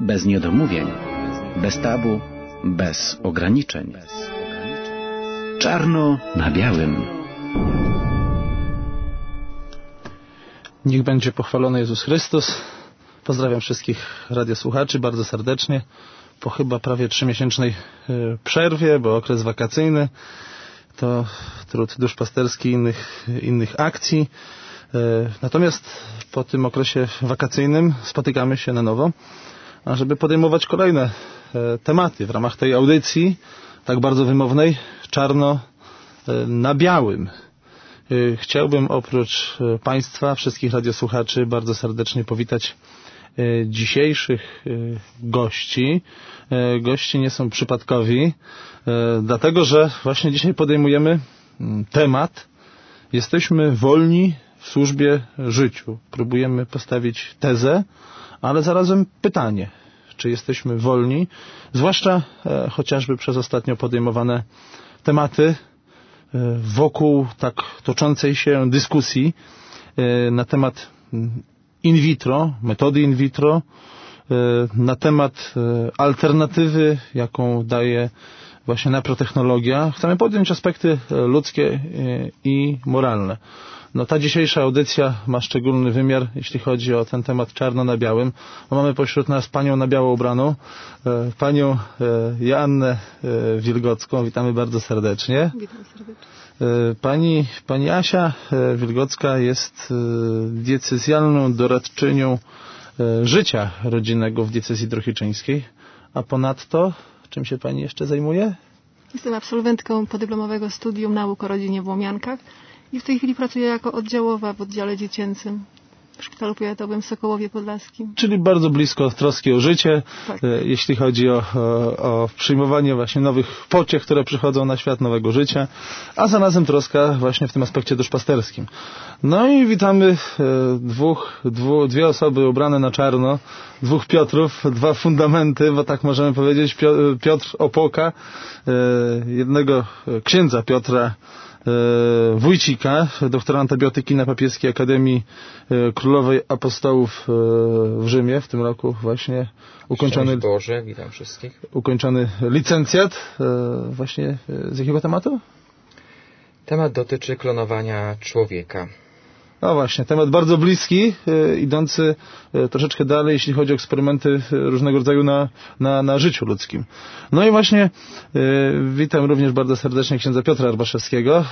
Bez niedomówień, bez tabu, bez ograniczeń. Czarno na białym. Niech będzie pochwalony Jezus Chrystus. Pozdrawiam wszystkich radiosłuchaczy bardzo serdecznie. Po chyba prawie 3-miesięcznej przerwie, bo okres wakacyjny to trud duszpasterski innych akcji. Natomiast po tym okresie wakacyjnym spotykamy się na nowo, ażeby podejmować kolejne tematy w ramach tej audycji, tak bardzo wymownej, czarno na białym. Chciałbym oprócz Państwa, wszystkich radiosłuchaczy, bardzo serdecznie powitać dzisiejszych gości. Goście nie są przypadkowi, dlatego że właśnie dzisiaj podejmujemy temat "Jesteśmy wolni w służbie życiu". Próbujemy postawić tezę, ale zarazem pytanie, czy jesteśmy wolni, zwłaszcza chociażby przez ostatnio podejmowane tematy wokół tak toczącej się dyskusji na temat in vitro, metody in vitro, na temat alternatywy, jaką daje właśnie naprotechnologia. Chcemy podjąć aspekty ludzkie i moralne. No, ta dzisiejsza audycja ma szczególny wymiar, jeśli chodzi o ten temat czarno na białym. Mamy pośród nas panią na biało ubraną, panią Joannę Wilgocką. Witamy bardzo serdecznie. Witam serdecznie. Pani Asia Wilgocka jest diecezjalną doradczynią życia rodzinnego w diecezji drohiczyńskiej. A ponadto, czym się pani jeszcze zajmuje? Jestem absolwentką podyplomowego studium nauk o rodzinie w Łomiankach i w tej chwili pracuję jako oddziałowa w oddziale dziecięcym w Szpitalu Powiatowym w Sokołowie Podlaskim. Czyli bardzo blisko troski o życie, tak. Jeśli chodzi o przyjmowanie właśnie nowych pociech, które przychodzą na świat, nowego życia, a zarazem troska właśnie w tym aspekcie duszpasterskim. No i witamy dwie osoby ubrane na czarno, dwóch Piotrów, dwa fundamenty, bo tak możemy powiedzieć, Piotr Opoka, jednego księdza Piotra Wójcika, doktoranta biotyki na Papieskiej Akademii Królowej Apostołów w Rzymie, w tym roku właśnie ukończony. Szczęść Boże, witam wszystkich. Ukończony licencjat. Właśnie z jakiego tematu? Temat dotyczy klonowania człowieka. No właśnie, temat bardzo bliski, idący troszeczkę dalej, jeśli chodzi o eksperymenty różnego rodzaju na życiu ludzkim. No i właśnie witam również bardzo serdecznie księdza Piotra Arbaszewskiego,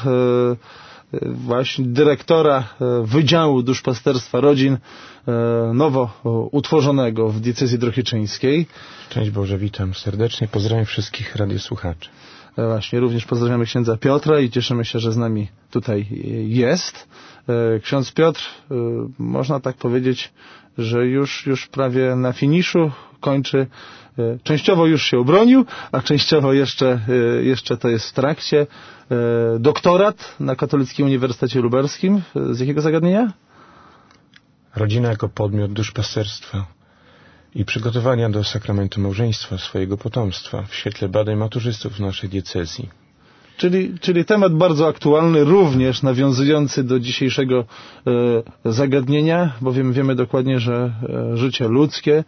właśnie dyrektora Wydziału Duszpasterstwa Rodzin nowo utworzonego w diecezji drohiczyńskiej. Szczęść Boże, witam serdecznie, pozdrawiam wszystkich radiosłuchaczy. Właśnie, również pozdrawiamy księdza Piotra i cieszymy się, że z nami tutaj jest. Ksiądz Piotr, można tak powiedzieć, że już prawie na finiszu kończy, częściowo już się obronił, a częściowo jeszcze to jest w trakcie, doktorat na Katolickim Uniwersytecie Lubelskim. Z jakiego zagadnienia? Rodzina jako podmiot duszpasterstwa i przygotowania do sakramentu małżeństwa swojego potomstwa w świetle badań maturzystów w naszej diecezji. Czyli temat bardzo aktualny, również nawiązujący do dzisiejszego zagadnienia, bowiem wiemy dokładnie, że życie ludzkie,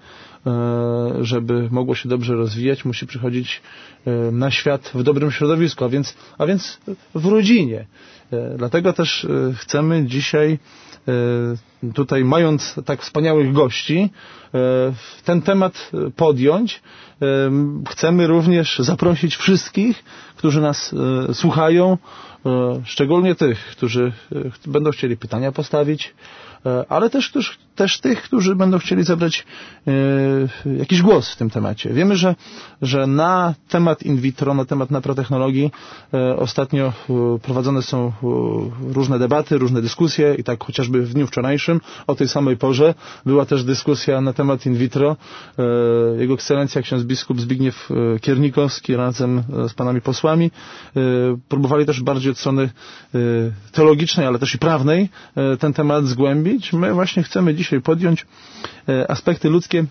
żeby mogło się dobrze rozwijać, musi przychodzić na świat w dobrym środowisku, a więc w rodzinie. Dlatego też chcemy dzisiaj, tutaj mając tak wspaniałych gości, ten temat podjąć. Chcemy również zaprosić wszystkich, którzy nas słuchają, szczególnie tych, którzy będą chcieli pytania postawić, ale też tych, którzy będą chcieli zabrać jakiś głos w tym temacie. Wiemy, że na temat in vitro, na temat naprotechnologii ostatnio prowadzone są różne debaty, różne dyskusje i tak chociażby w dniu wczorajszym o tej samej porze była też dyskusja na temat in vitro. Jego ekscelencja ksiądz biskup Zbigniew Kiernikowski razem z panami posłami próbowali też bardziej od strony teologicznej, ale też i prawnej ten temat zgłębić. My właśnie chcemy dzisiaj podjąć aspekty ludzkie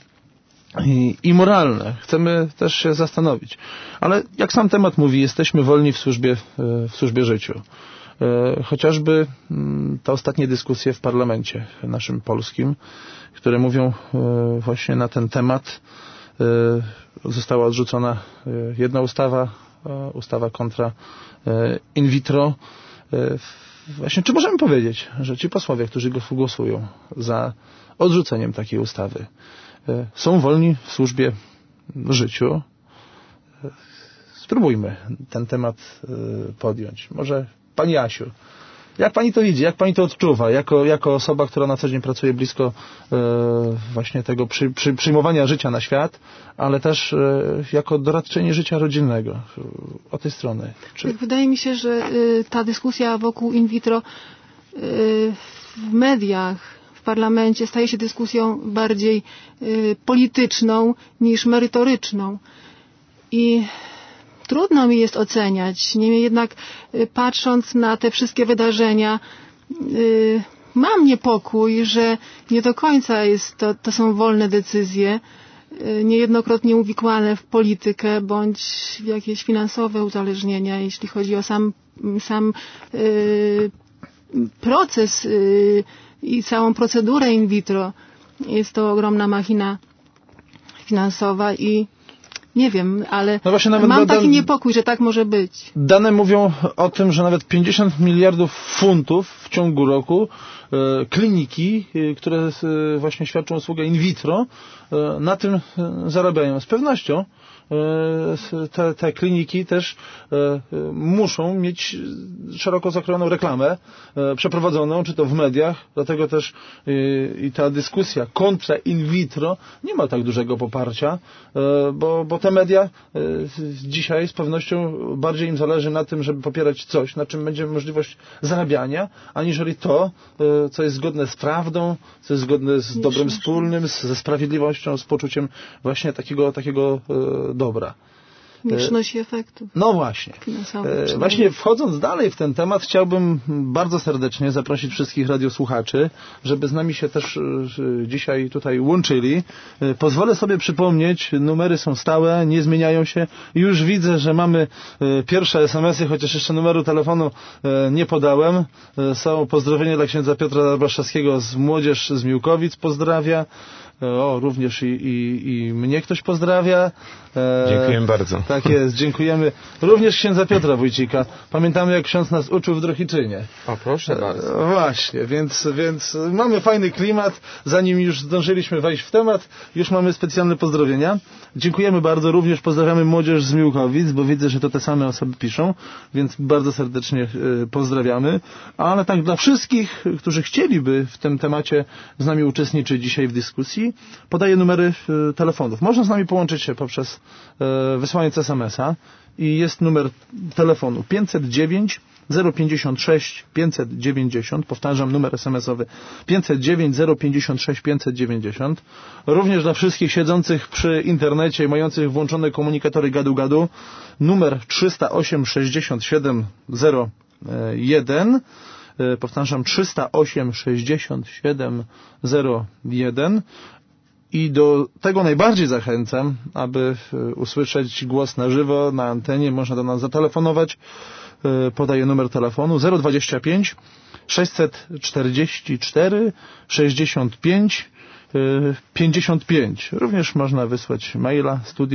i moralne. Chcemy też się zastanowić. Ale jak sam temat mówi, jesteśmy wolni w służbie życiu. Chociażby te ostatnie dyskusje w parlamencie naszym polskim, które mówią właśnie na ten temat, Została odrzucona jedna ustawa kontra in vitro. Właśnie, czy możemy powiedzieć, że ci posłowie, którzy głosują za odrzuceniem takiej ustawy, są wolni w służbie życiu? Spróbujmy ten temat podjąć. Może pani Asiu, jak pani to widzi, jak pani to odczuwa, jako osoba, która na co dzień pracuje blisko właśnie tego przyjmowania życia na świat, ale też jako doradczyni życia rodzinnego od tej strony? Wydaje mi się, że ta dyskusja wokół in vitro w mediach, w parlamencie staje się dyskusją bardziej polityczną niż merytoryczną. I trudno mi jest oceniać. Niemniej jednak patrząc na te wszystkie wydarzenia, mam niepokój, że nie do końca to są wolne decyzje, niejednokrotnie uwikłane w politykę bądź w jakieś finansowe uzależnienia, jeśli chodzi o sam proces i całą procedurę in vitro. Jest to ogromna machina finansowa i nie wiem, ale no właśnie mam taki niepokój, że tak może być. Dane mówią o tym, że nawet 50 miliardów funtów w ciągu roku kliniki, które właśnie świadczą usługę in vitro, na tym zarabiają. Z pewnością te kliniki też muszą mieć szeroko zakrojoną reklamę przeprowadzoną, czy to w mediach, dlatego też i ta dyskusja kontra in vitro nie ma tak dużego poparcia, bo te media dzisiaj z pewnością bardziej im zależy na tym, żeby popierać coś, na czym będzie możliwość zarabiania, aniżeli to, co jest zgodne z prawdą, co jest zgodne z dobrem wspólnym, ze sprawiedliwością, z poczuciem właśnie takiego dobra. Nie przynosi efektów. No właśnie. Właśnie wchodząc dalej w ten temat, chciałbym bardzo serdecznie zaprosić wszystkich radiosłuchaczy, żeby z nami się też dzisiaj tutaj łączyli. Pozwolę sobie przypomnieć, numery są stałe, nie zmieniają się. Już widzę, że mamy pierwsze SMS-y, chociaż jeszcze numeru telefonu nie podałem. Są pozdrowienia dla księdza Piotra Blaszczewskiego z Młodzież z Miłkowic, pozdrawia. Również i mnie ktoś pozdrawia. Dziękuję bardzo. Tak jest, dziękujemy. Również księdza Piotra Wójcika. Pamiętamy, jak ksiądz nas uczył w Drohiczynie. O, proszę bardzo. Właśnie, więc mamy fajny klimat. Zanim już zdążyliśmy wejść w temat, już mamy specjalne pozdrowienia. Dziękujemy bardzo. Również pozdrawiamy Młodzież z Miłkowic, bo widzę, że to te same osoby piszą, więc bardzo serdecznie pozdrawiamy. Ale tak dla wszystkich, którzy chcieliby w tym temacie z nami uczestniczyć dzisiaj w dyskusji, podaję numery telefonów. Można z nami połączyć się poprzez wysłanie SMS-a i jest numer telefonu 509 056 590. Powtarzam, numer SMS-owy 509 056 590. Również dla wszystkich siedzących przy internecie i mających włączone komunikatory gadu-gadu numer 308 67 01. Powtarzam, 308 67 01. I do tego najbardziej zachęcam, aby usłyszeć głos na żywo, na antenie. Można do nas zatelefonować. Podaję numer telefonu 025 644 65 55. Również można wysłać maila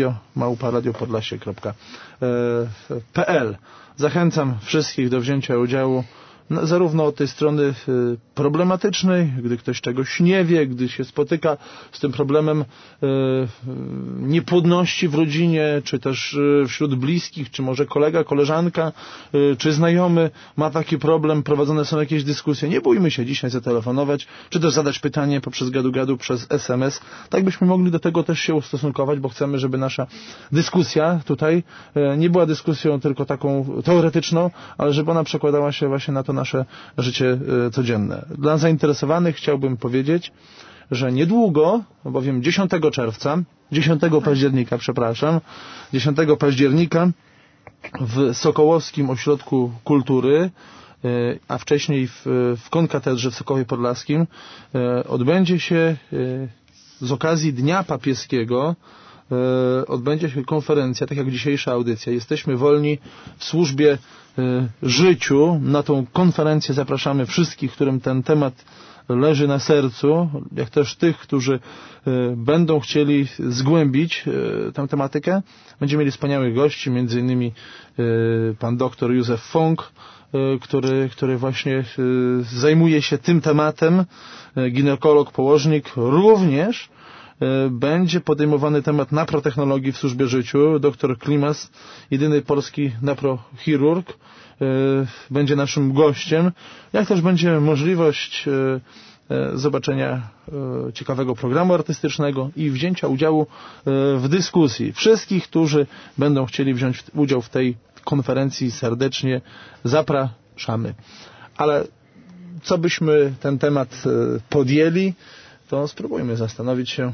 studio@radiopodlasie.pl. Zachęcam wszystkich do wzięcia udziału zarówno od tej strony problematycznej, gdy ktoś czegoś nie wie, gdy się spotyka z tym problemem niepłodności w rodzinie, czy też wśród bliskich, czy może kolega, koleżanka, czy znajomy ma taki problem, prowadzone są jakieś dyskusje. Nie bójmy się dzisiaj zatelefonować, czy też zadać pytanie poprzez gadu-gadu, przez SMS. Tak byśmy mogli do tego też się ustosunkować, bo chcemy, żeby nasza dyskusja tutaj nie była dyskusją tylko taką teoretyczną, ale żeby ona przekładała się właśnie na to nasze życie codzienne. Dla zainteresowanych chciałbym powiedzieć, że niedługo, bowiem 10 października w Sokołowskim Ośrodku Kultury, a wcześniej w Konkatedrze w Sokowie Podlaskim odbędzie się z okazji Dnia Papieskiego odbędzie się konferencja, tak jak dzisiejsza audycja. Jesteśmy wolni w służbie życiu. Na tą konferencję zapraszamy wszystkich, którym ten temat leży na sercu, jak też tych, którzy będą chcieli zgłębić tę tematykę. Będziemy mieli wspaniałych gości, między innymi pan doktor Józef Fong, który właśnie zajmuje się tym tematem, ginekolog, położnik. Również będzie podejmowany temat naprotechnologii w służbie życiu. Dr Klimas, jedyny polski naprochirurg, będzie naszym gościem. Jak też będzie możliwość zobaczenia ciekawego programu artystycznego i wzięcia udziału w dyskusji. Wszystkich, którzy będą chcieli wziąć udział w tej konferencji, serdecznie zapraszamy. Ale co byśmy ten temat podjęli, to spróbujmy zastanowić się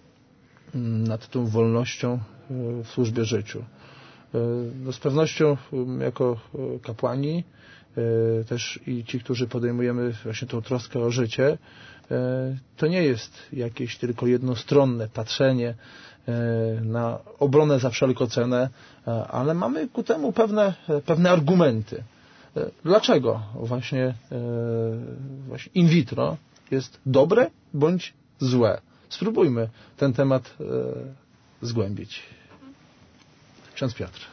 nad tą wolnością w służbie życiu. No z pewnością jako kapłani też i ci, którzy podejmujemy właśnie tą troskę o życie, to nie jest jakieś tylko jednostronne patrzenie na obronę za wszelką cenę, ale mamy ku temu pewne argumenty. Dlaczego właśnie in vitro jest dobre bądź złe? Spróbujmy ten temat zgłębić. Ksiądz Piotr.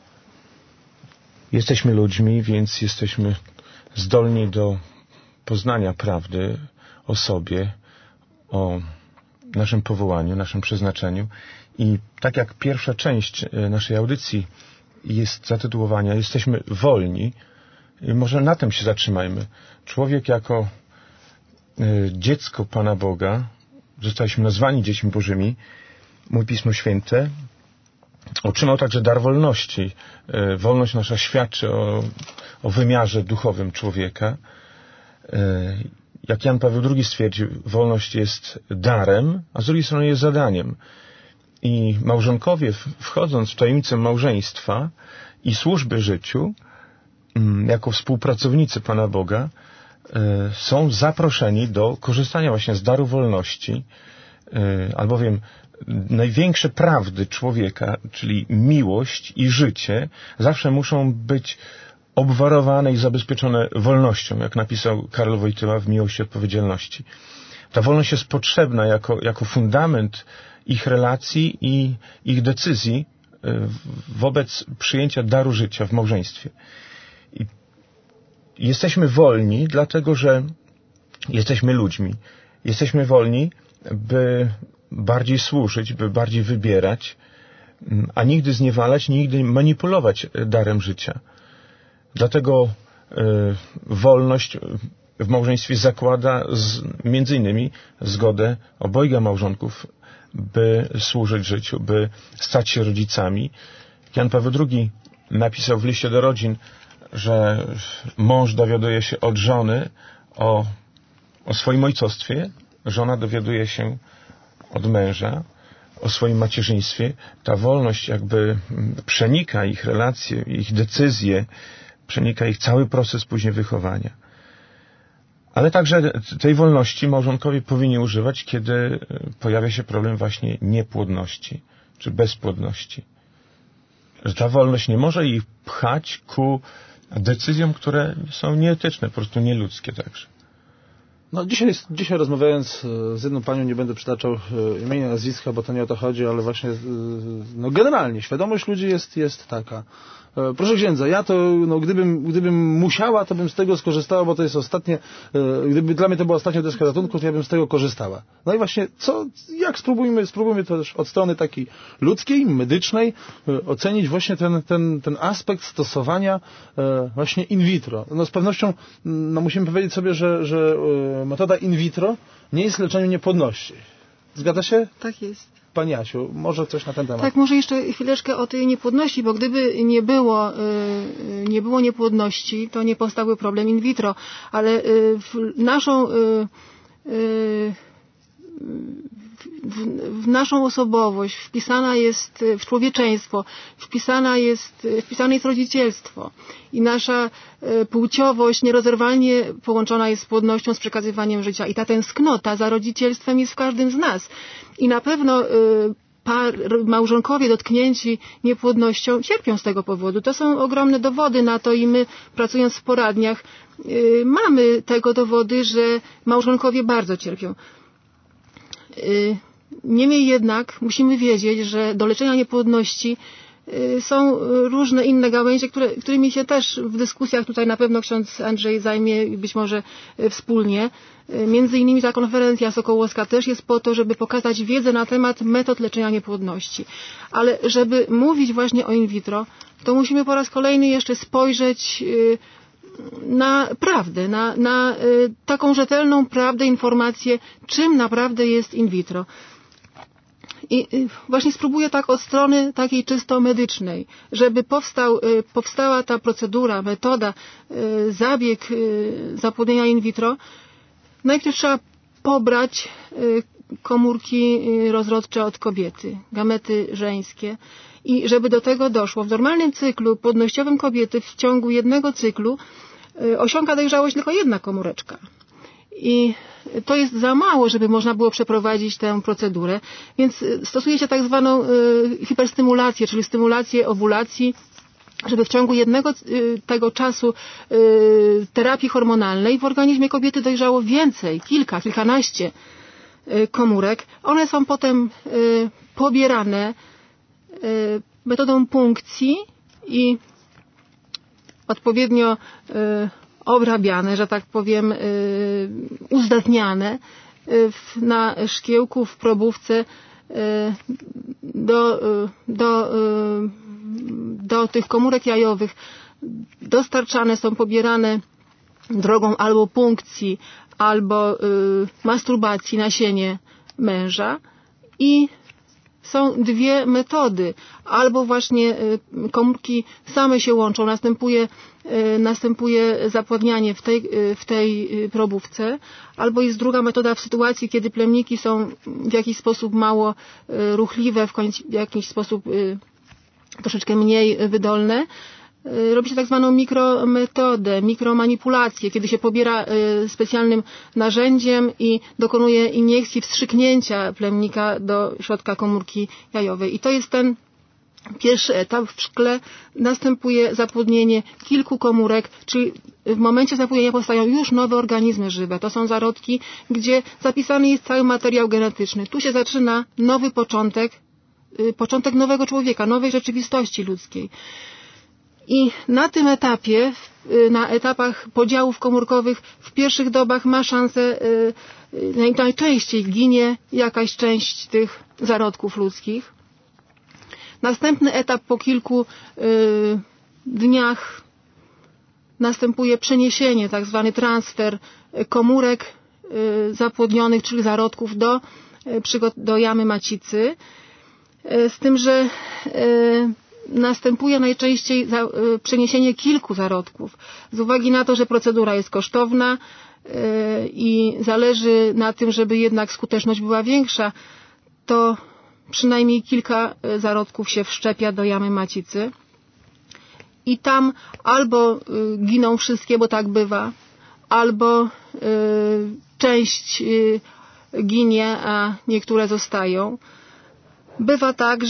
Jesteśmy ludźmi, więc jesteśmy zdolni do poznania prawdy o sobie, o naszym powołaniu, naszym przeznaczeniu. I tak jak pierwsza część naszej audycji jest zatytułowana "Jesteśmy wolni", i może na tym się zatrzymajmy. Człowiek jako dziecko Pana Boga, zostaliśmy nazwani dziećmi Bożymi, mówi Pismo Święte, otrzymał także dar wolności. Wolność nasza świadczy o wymiarze duchowym człowieka. Jak Jan Paweł II stwierdził, wolność jest darem, a z drugiej strony jest zadaniem. I małżonkowie, wchodząc w tajemnicę małżeństwa i służby życiu, jako współpracownicy Pana Boga, są zaproszeni do korzystania właśnie z daru wolności, albowiem największe prawdy człowieka, czyli miłość i życie, zawsze muszą być obwarowane i zabezpieczone wolnością, jak napisał Karol Wojtyła w Miłości i Odpowiedzialności. Ta wolność jest potrzebna jako fundament ich relacji i ich decyzji wobec przyjęcia daru życia w małżeństwie. I jesteśmy wolni, dlatego że jesteśmy ludźmi. Jesteśmy wolni, by bardziej służyć, by bardziej wybierać, a nigdy zniewalać, nigdy manipulować darem życia. Dlatego wolność w małżeństwie zakłada między innymi zgodę obojga małżonków, by służyć życiu, by stać się rodzicami. Jan Paweł II napisał w liście do rodzin, że mąż dowiaduje się od żony o swoim ojcostwie, żona dowiaduje się od męża o swoim macierzyństwie. Ta wolność jakby przenika ich relacje, ich decyzje, przenika ich cały proces później wychowania. Ale także tej wolności małżonkowie powinni używać, kiedy pojawia się problem właśnie niepłodności czy bezpłodności. Że ta wolność nie może ich pchać ku decyzjom, które są nieetyczne, po prostu nieludzkie także. No dzisiaj rozmawiając z jedną panią, nie będę przytaczał imienia, nazwiska, bo to nie o to chodzi, ale właśnie no generalnie świadomość ludzi jest taka. Proszę księdza, ja to, no gdybym musiała, to bym z tego skorzystała, bo to jest ostatnie, gdyby dla mnie to była ostatnia deska ratunku, to ja bym z tego korzystała. No i właśnie, jak spróbujmy to też od strony takiej ludzkiej, medycznej, ocenić właśnie ten aspekt stosowania właśnie in vitro. No z pewnością, no musimy powiedzieć sobie, że metoda in vitro nie jest leczeniem niepłodności. Zgadza się? Tak jest. Pani Asiu, może coś na ten temat? Tak, może jeszcze chwileczkę o tej niepłodności, bo gdyby nie było niepłodności, to nie powstałby problem in vitro, ale w naszą osobowość wpisana jest w człowieczeństwo, wpisane jest rodzicielstwo i nasza płciowość nierozerwalnie połączona jest z płodnością, z przekazywaniem życia i ta tęsknota za rodzicielstwem jest w każdym z nas i na pewno małżonkowie dotknięci niepłodnością cierpią z tego powodu. To są ogromne dowody na to i my, pracując w poradniach, mamy tego dowody, że małżonkowie bardzo cierpią. Niemniej jednak musimy wiedzieć, że do leczenia niepłodności są różne inne gałęzie, którymi się też w dyskusjach tutaj na pewno ksiądz Andrzej zajmie, być może wspólnie. Między innymi ta konferencja sokołowska też jest po to, żeby pokazać wiedzę na temat metod leczenia niepłodności. Ale żeby mówić właśnie o in vitro, to musimy po raz kolejny jeszcze spojrzeć na prawdę, na taką rzetelną prawdę, informację, czym naprawdę jest in vitro. I właśnie spróbuję tak od strony takiej czysto medycznej, żeby powstała ta procedura, metoda, zabieg zapłodnienia in vitro. Najpierw trzeba pobrać komórki rozrodcze od kobiety, gamety żeńskie. I żeby do tego doszło, w normalnym cyklu płodnościowym kobiety w ciągu jednego cyklu osiąga dojrzałość tylko jedna komóreczka. I to jest za mało, żeby można było przeprowadzić tę procedurę, więc stosuje się tak zwaną hiperstymulację, czyli stymulację owulacji, żeby w ciągu jednego tego czasu terapii hormonalnej w organizmie kobiety dojrzało więcej, kilkanaście komórek. One są potem pobierane metodą punkcji i odpowiednio obrabiane, że tak powiem, uzdatniane na szkiełku, w probówce do tych komórek jajowych dostarczane są, pobierane drogą albo punkcji, albo masturbacji nasienie męża i są dwie metody. Albo właśnie komórki same się łączą, następuje zapłodnianie w tej probówce, albo jest druga metoda w sytuacji, kiedy plemniki są w jakiś sposób mało ruchliwe, w jakiś sposób troszeczkę mniej wydolne. Robi się tak zwaną mikrometodę, mikromanipulację, kiedy się pobiera specjalnym narzędziem i dokonuje iniekcji, wstrzyknięcia plemnika do środka komórki jajowej. I to jest ten pierwszy etap. W szkle następuje zapłodnienie kilku komórek, czyli w momencie zapłodnienia powstają już nowe organizmy żywe. To są zarodki, gdzie zapisany jest cały materiał genetyczny. Tu się zaczyna nowy początek nowego człowieka, nowej rzeczywistości ludzkiej. I na tym etapie, na etapach podziałów komórkowych w pierwszych dobach ma szansę, najczęściej ginie jakaś część tych zarodków ludzkich. Następny etap po kilku dniach następuje przeniesienie, tak zwany transfer komórek zapłodnionych, czyli zarodków do jamy macicy. Z tym, że następuje najczęściej przeniesienie kilku zarodków. Z uwagi na to, że procedura jest kosztowna i zależy na tym, żeby jednak skuteczność była większa, to przynajmniej kilka zarodków się wszczepia do jamy macicy i tam albo giną wszystkie, bo tak bywa, albo część ginie, a niektóre zostają. Bywa tak,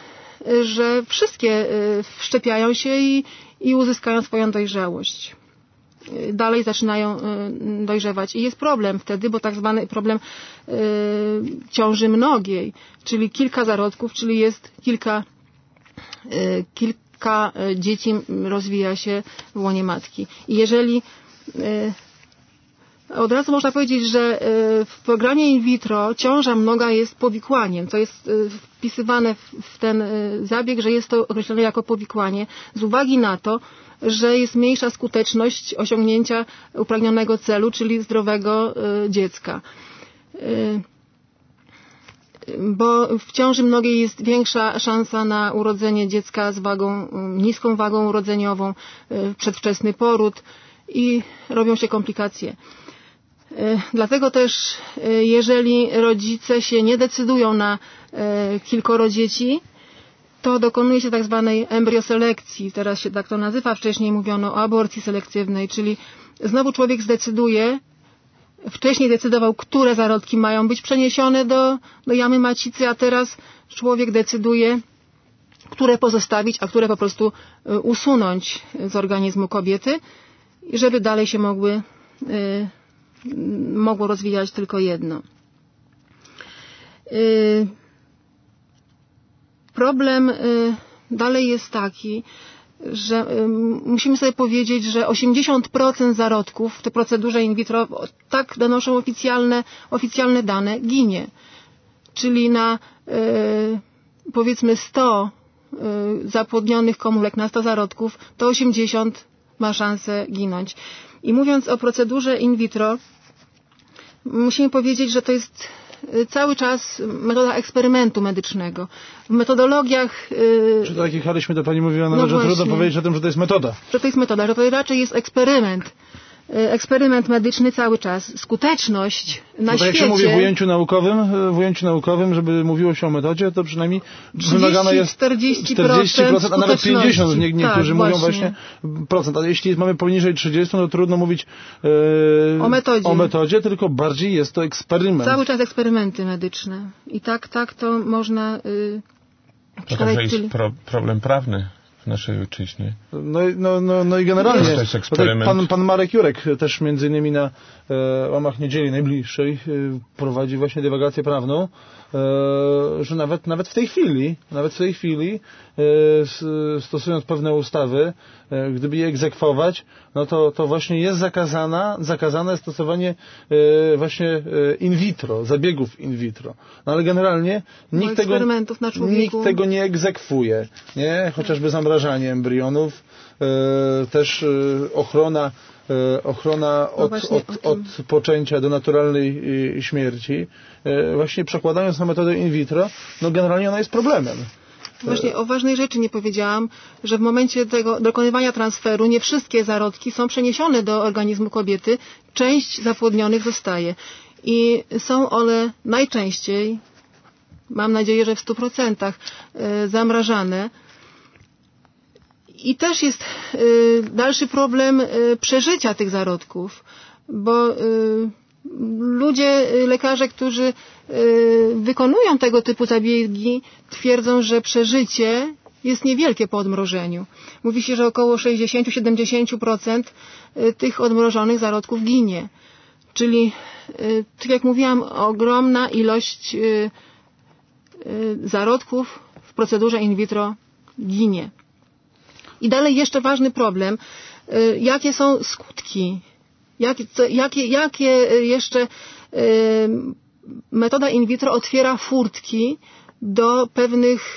że wszystkie wszczepiają się i uzyskają swoją dojrzałość. Dalej zaczynają dojrzewać. I jest problem wtedy, bo tak zwany problem ciąży mnogiej, czyli kilka zarodków, czyli jest kilka dzieci rozwija się w łonie matki. I jeżeli od razu można powiedzieć, że w programie in vitro ciąża mnoga jest powikłaniem, co jest wpisywane w ten zabieg, że jest to określone jako powikłanie z uwagi na to, że jest mniejsza skuteczność osiągnięcia upragnionego celu, czyli zdrowego dziecka. Bo w ciąży mnogiej jest większa szansa na urodzenie dziecka z niską wagą urodzeniową, przedwczesny poród i robią się komplikacje. Dlatego też, jeżeli rodzice się nie decydują na kilkoro dzieci, to dokonuje się tak zwanej embrioselekcji. Teraz się tak to nazywa, wcześniej mówiono o aborcji selektywnej, czyli znowu człowiek zdecyduje, wcześniej decydował, które zarodki mają być przeniesione do jamy macicy, a teraz człowiek decyduje, które pozostawić, a które po prostu usunąć z organizmu kobiety, i żeby dalej się mogło rozwijać tylko jedno. Problem dalej jest taki, że musimy sobie powiedzieć, że 80% zarodków w tej procedurze in vitro, tak donoszą oficjalne dane, ginie. Czyli na powiedzmy 100 zapłodnionych komórek, na 100 zarodków, to 80 ma szansę ginąć. I mówiąc o procedurze in vitro, musimy powiedzieć, że to jest cały czas metoda eksperymentu medycznego. W metodologiach... Czy tak jak jechaliśmy, to pani mówiła, no że trudno powiedzieć o tym, że to jest metoda. Że to jest metoda, że to raczej jest eksperyment. Eksperyment medyczny cały czas. Skuteczność na świecie... Jak się mówi w ujęciu naukowym, żeby mówiło się o metodzie, to przynajmniej wymagane jest 40%, a nawet 50%. Niektórzy tak, mówią właśnie procent. A jeśli mamy poniżej 30%, to trudno mówić o metodzie, tylko bardziej jest to eksperyment. Cały czas eksperymenty medyczne. I tak to można... To także jest problem prawny w naszej ojczyźnie. No i generalnie to jest eksperyment. Pan Marek Jurek też między innymi na łamach Niedzieli Najbliższej prowadzi właśnie dywagację prawną, że nawet w tej chwili stosując pewne ustawy, gdyby je egzekwować, no to właśnie jest zakazane stosowanie właśnie in vitro, zabiegów in vitro. No ale generalnie nikt tego nie egzekwuje, nie? Chociażby zamrażanie embrionów, też ochrona od poczęcia do naturalnej śmierci, właśnie przekładając na metodę in vitro, no generalnie ona jest problemem. Właśnie o ważnej rzeczy nie powiedziałam, że w momencie tego dokonywania transferu nie wszystkie zarodki są przeniesione do organizmu kobiety, część zapłodnionych zostaje. I są one najczęściej, mam nadzieję, że w 100% zamrażane. I też jest dalszy problem przeżycia tych zarodków, bo lekarze, którzy wykonują tego typu zabiegi, twierdzą, że przeżycie jest niewielkie po odmrożeniu. Mówi się, że około 60-70% tych odmrożonych zarodków ginie. Czyli, tak jak mówiłam, ogromna ilość zarodków w procedurze in vitro ginie. I dalej jeszcze ważny problem, jakie są skutki, jakie jeszcze metoda in vitro otwiera furtki do pewnych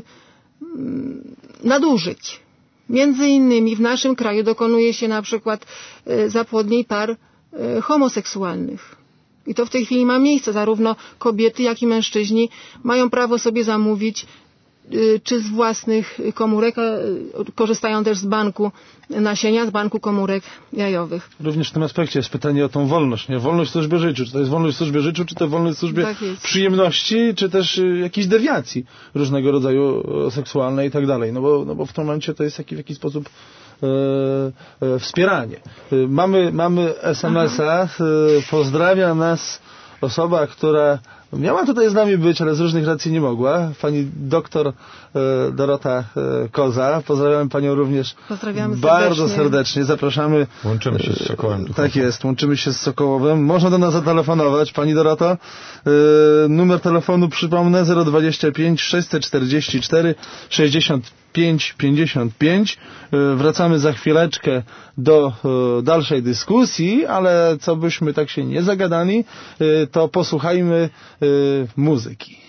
nadużyć. Między innymi w naszym kraju dokonuje się na przykład zapłodnień par homoseksualnych. I to w tej chwili ma miejsce. Zarówno kobiety, jak i mężczyźni mają prawo sobie zamówić czy z własnych komórek, korzystają też z banku nasienia, z banku komórek jajowych. Również w tym aspekcie jest pytanie o tą wolność. Nie? Wolność w służbie życiu. Czy to jest wolność w służbie życiu, czy to wolność w służbie przyjemności, czy też jakiejś dewiacji różnego rodzaju seksualnej i tak dalej. No bo w tym momencie to jest w jakiś sposób wspieranie. Mamy SMS-a. Pozdrawia nas osoba, która miała tutaj z nami być, ale z różnych racji nie mogła. Pani doktor Dorota Koza. Pozdrawiamy panią również bardzo serdecznie. Zapraszamy. Łączymy się z Sokołem. Tak jest, łączymy się z Sokołowem. Można do nas zatelefonować. Pani Doroto, numer telefonu przypomnę 025 644 65 55. Wracamy za chwileczkę do dalszej dyskusji, ale co byśmy tak się nie zagadali, to posłuchajmy muzyki.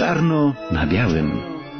Czarno na białym.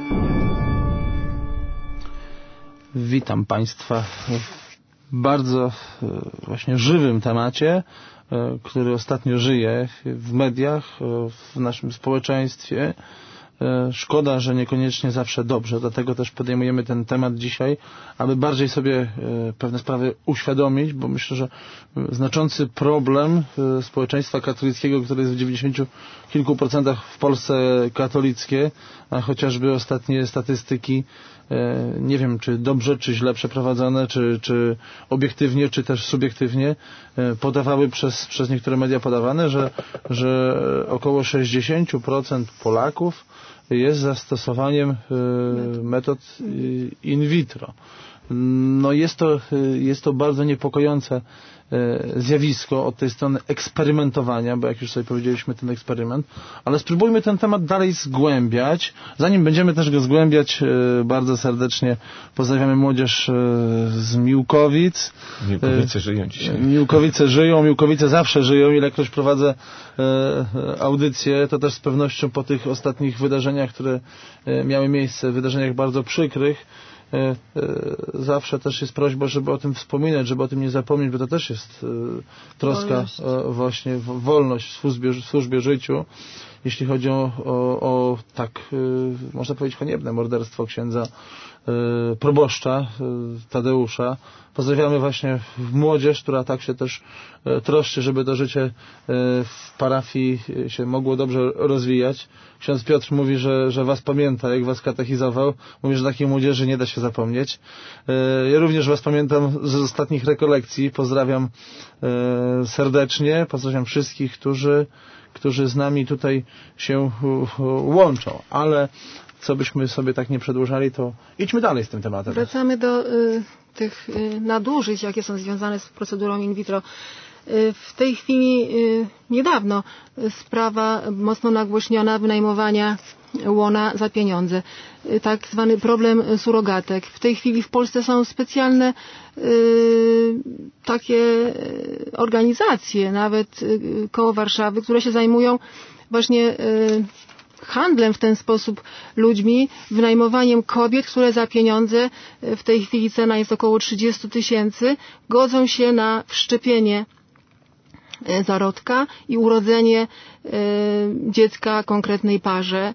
Witam Państwa w bardzo właśnie żywym temacie, który ostatnio żyje w mediach, w naszym społeczeństwie. Szkoda, że niekoniecznie zawsze dobrze, dlatego też podejmujemy ten temat dzisiaj, aby bardziej sobie pewne sprawy uświadomić, bo myślę, że znaczący problem społeczeństwa katolickiego, które jest w 90 kilku procentach w Polsce katolickie, a chociażby ostatnie statystyki, nie wiem czy dobrze, czy źle przeprowadzone, czy obiektywnie, czy też subiektywnie, podawały przez niektóre media podawane, że około 60% Polaków jest zastosowaniem metod in vitro. No jest to bardzo niepokojące zjawisko od tej strony eksperymentowania, bo jak już sobie powiedzieliśmy, ten eksperyment, ale spróbujmy ten temat dalej zgłębiać. Zanim będziemy też go zgłębiać, bardzo serdecznie pozdrawiamy młodzież z Miłkowic. Miłkowice żyją dzisiaj. Miłkowice żyją, Miłkowice zawsze żyją. Ilekroć prowadzę audycję, to też z pewnością po tych ostatnich wydarzeniach, które miały miejsce, wydarzeniach bardzo przykrych, zawsze też jest prośba, żeby o tym wspominać, żeby o tym nie zapomnieć, bo to też jest troska właśnie wolność w służbie życiu. Jeśli chodzi o tak, można powiedzieć, haniebne morderstwo księdza proboszcza Tadeusza. Pozdrawiamy właśnie młodzież, która tak się też troszczy, żeby to życie w parafii się mogło dobrze rozwijać. Ksiądz Piotr mówi, że was pamięta, jak was katechizował. Mówi, że takiej młodzieży nie da się zapomnieć. Ja również was pamiętam z ostatnich rekolekcji. Pozdrawiam serdecznie. Pozdrawiam wszystkich, którzy z nami tutaj się łączą. Ale co byśmy sobie tak nie przedłużali, to idźmy dalej z tym tematem. Wracamy do tych nadużyć, jakie są związane z procedurą in vitro. W tej chwili, niedawno, sprawa mocno nagłośniona wynajmowania łona za pieniądze. Tak zwany problem surogatek. W tej chwili w Polsce są specjalne takie organizacje, nawet koło Warszawy, które się zajmują właśnie handlem w ten sposób ludźmi, wynajmowaniem kobiet, które za pieniądze, w tej chwili cena jest około 30 000, godzą się na wszczepienie zarodka i urodzenie dziecka konkretnej parze.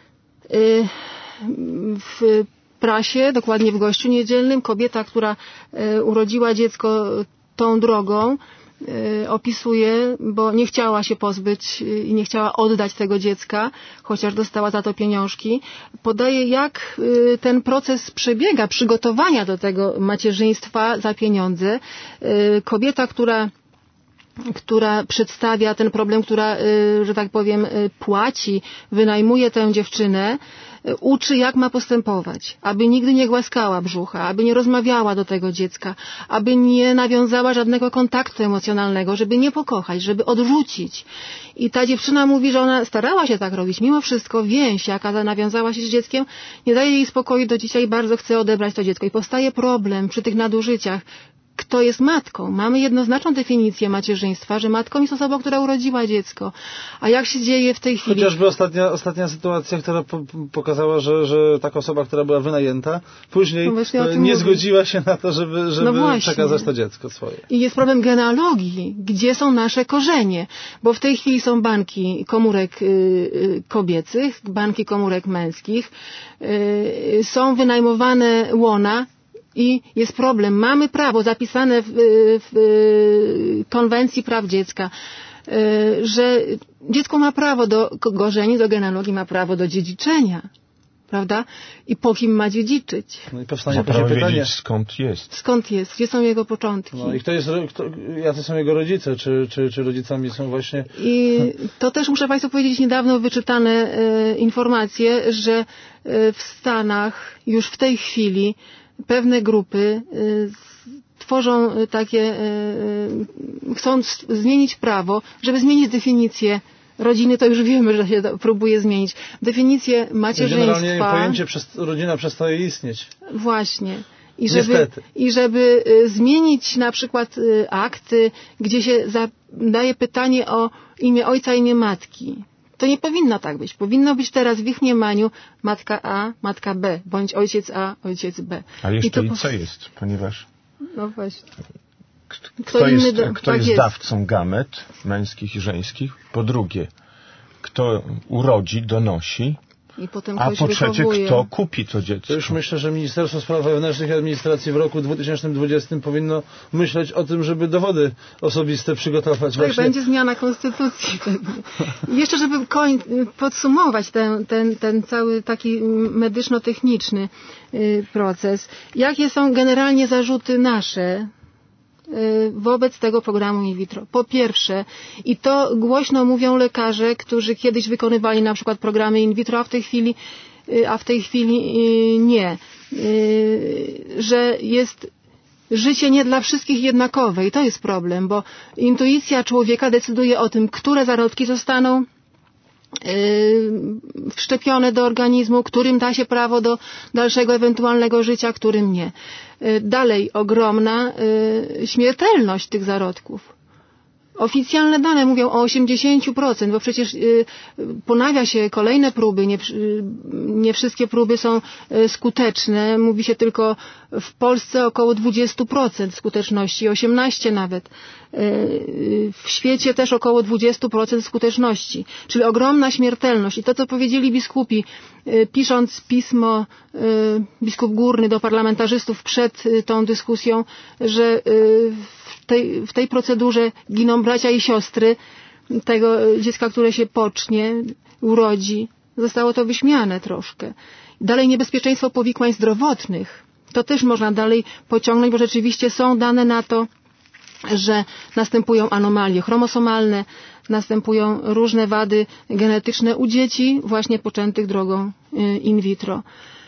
W prasie, dokładnie w Gościu Niedzielnym, kobieta, która urodziła dziecko tą drogą, opisuje, bo nie chciała się pozbyć i nie chciała oddać tego dziecka, chociaż dostała za to pieniążki, podaje, jak ten proces przebiega, przygotowania do tego macierzyństwa za pieniądze. Kobieta, która przedstawia ten problem, która, że tak powiem, płaci, wynajmuje tę dziewczynę, uczy, jak ma postępować, aby nigdy nie głaskała brzucha, aby nie rozmawiała do tego dziecka, aby nie nawiązała żadnego kontaktu emocjonalnego, żeby nie pokochać, żeby odrzucić. I ta dziewczyna mówi, że ona starała się tak robić. Mimo wszystko więź, jaka nawiązała się z dzieckiem, nie daje jej spokoju do dzisiaj, bardzo chce odebrać to dziecko. I powstaje problem przy tych nadużyciach. Kto jest matką? Mamy jednoznaczną definicję macierzyństwa, że matką jest osoba, która urodziła dziecko. A jak się dzieje w tej chwili? Chociażby ostatnia sytuacja, która pokazała, że taka osoba, która była wynajęta, później nie zgodziła się na to, żeby przekazać to dziecko swoje. I jest problem genealogii. Gdzie są nasze korzenie? Bo w tej chwili są banki komórek kobiecych, banki komórek męskich, są wynajmowane łona, i jest problem. Mamy prawo zapisane w Konwencji Praw Dziecka, że dziecko ma prawo do korzeni, do genealogii, ma prawo do dziedziczenia. Prawda? I po kim ma dziedziczyć? No i powstanie pytanie, skąd jest? Skąd jest? Gdzie są jego początki? No i jacy są jego rodzice? Czy rodzicami są właśnie... I to też muszę Państwu powiedzieć, niedawno wyczytane informacje, że w Stanach już w tej chwili pewne grupy tworzą takie, chcą zmienić prawo, żeby zmienić definicję rodziny, to już wiemy, że się to próbuje zmienić. Definicję macierzyństwa. Generalnie pojęcie rodzina przestaje istnieć. Właśnie. I żeby zmienić na przykład akty, gdzie się zadaje pytanie o imię ojca, imię matki. To nie powinno tak być. Powinno być teraz w ich mniemaniu matka A, matka B, bądź ojciec A, ojciec B. Ale jeszcze i co jest, ponieważ No właśnie. kto jest dawcą gamet męskich i żeńskich? Po drugie, kto urodzi, donosi, I potem a po trzecie, wychowuje. kto kupi to dziecko? To już myślę, że Ministerstwo Spraw Wewnętrznych i Administracji w roku 2020 powinno myśleć o tym, żeby dowody osobiste przygotować. Tak, właśnie. będzie zmiana konstytucji. I jeszcze, żeby podsumować ten cały taki medyczno-techniczny proces. Jakie są generalnie zarzuty nasze wobec tego programu in vitro? Po pierwsze, i to głośno mówią lekarze, którzy kiedyś wykonywali na przykład programy in vitro, a w tej chwili nie, że jest życie nie dla wszystkich jednakowe i to jest problem, bo intuicja człowieka decyduje o tym, które zarodki zostaną wszczepione do organizmu, którym da się prawo do dalszego ewentualnego życia, którym nie. Dalej, ogromna śmiertelność tych zarodków. Oficjalne dane mówią o 80%, bo przecież ponawia się kolejne próby, nie wszystkie próby są skuteczne. Mówi się tylko w Polsce około 20% skuteczności, 18% nawet. W świecie też około 20% skuteczności, czyli ogromna śmiertelność. I to, co powiedzieli biskupi, pisząc pismo biskup Górny do parlamentarzystów przed tą dyskusją, że w tej procedurze giną bracia i siostry tego dziecka, które się pocznie, urodzi. Zostało to wyśmiane troszkę. Dalej niebezpieczeństwo powikłań zdrowotnych. To też można dalej pociągnąć, bo rzeczywiście są dane na to, że następują anomalie chromosomalne, następują różne wady genetyczne u dzieci właśnie poczętych drogą in vitro.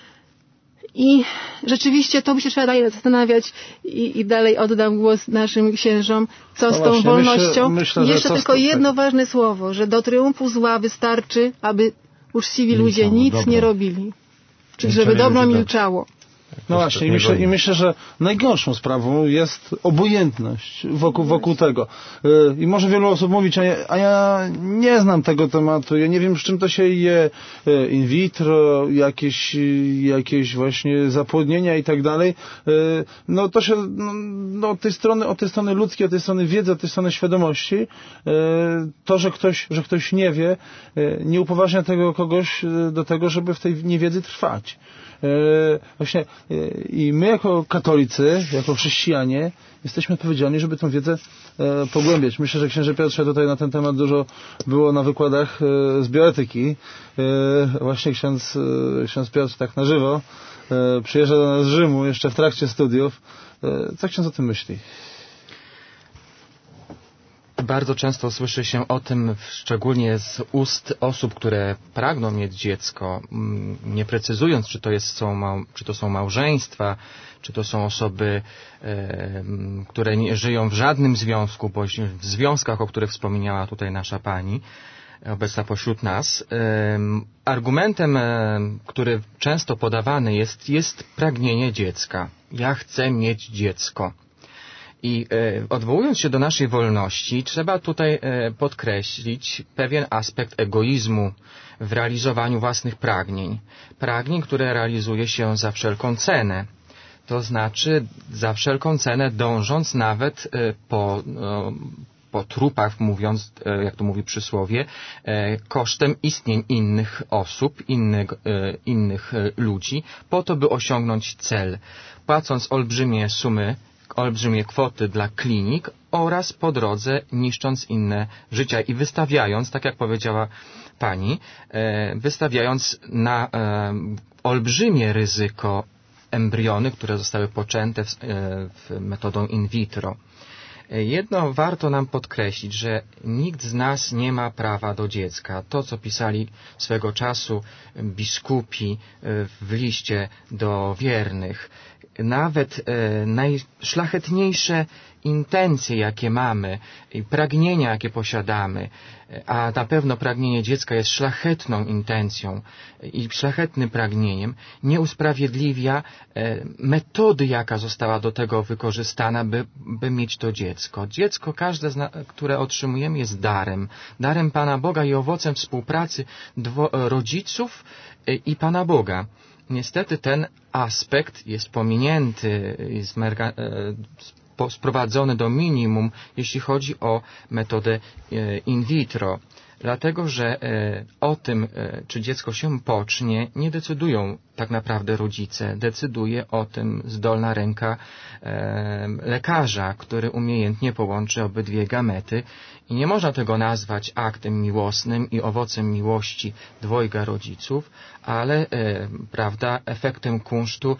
I rzeczywiście to by się trzeba dalej zastanawiać i dalej oddam głos naszym księżom, co z tą wolnością. Myślę, jeszcze tylko jedno ważne słowo, że do triumfu zła wystarczy, aby uczciwi ludzie nic nie robili. Czyli żeby dobro milczało. No właśnie, i myślę, że najgorszą sprawą jest obojętność wokół tego. I może wielu osób mówić, a ja nie znam tego tematu, ja nie wiem, z czym to się je, in vitro, jakieś właśnie zapłodnienia i tak dalej. No to się, od tej strony ludzkiej, od tej strony wiedzy, od tej strony świadomości, to, że ktoś nie wie, nie upoważnia tego kogoś do tego, żeby w tej niewiedzy trwać. Właśnie i my jako katolicy, jako chrześcijanie jesteśmy odpowiedzialni, żeby tę wiedzę pogłębiać. Myślę, że księże Piotrze tutaj na ten temat dużo było na wykładach z bioetyki. Właśnie ksiądz Piotr tak na żywo przyjeżdża do nas z Rzymu jeszcze w trakcie studiów. Co ksiądz o tym myśli? Bardzo często słyszy się o tym, szczególnie z ust osób, które pragną mieć dziecko, nie precyzując, czy to są małżeństwa, czy to są osoby, które nie żyją w żadnym związku, bądź w związkach, o których wspomniała tutaj nasza pani, obecna pośród nas. Argumentem, który często podawany jest pragnienie dziecka. Ja chcę mieć dziecko. I odwołując się do naszej wolności, trzeba tutaj podkreślić pewien aspekt egoizmu w realizowaniu własnych pragnień. Pragnień, które realizuje się za wszelką cenę. To znaczy za wszelką cenę dążąc nawet po trupach, mówiąc, jak to mówi przysłowie, kosztem istnień innych osób, innych ludzi, po to, by osiągnąć cel, płacąc olbrzymie kwoty dla klinik oraz po drodze niszcząc inne życia i wystawiając, tak jak powiedziała pani, wystawiając na olbrzymie ryzyko embriony, które zostały poczęte metodą in vitro. Jedno warto nam podkreślić, że nikt z nas nie ma prawa do dziecka. To, co pisali swego czasu biskupi w liście do wiernych. nawet najszlachetniejsze intencje, jakie mamy i pragnienia, jakie posiadamy, a na pewno pragnienie dziecka jest szlachetną intencją i szlachetnym pragnieniem, nie usprawiedliwia metody, jaka została do tego wykorzystana, by mieć to dziecko. Dziecko każde, które otrzymujemy, jest darem Pana Boga i owocem współpracy rodziców i Pana Boga. Niestety ten aspekt jest pominięty, jest sprowadzony do minimum, jeśli chodzi o metodę in vitro. Dlatego, że o tym, czy dziecko się pocznie, nie decydują tak naprawdę rodzice. Decyduje o tym zdolna ręka lekarza, który umiejętnie połączy obydwie gamety i nie można tego nazwać aktem miłosnym i owocem miłości dwojga rodziców, ale prawda, efektem kunsztu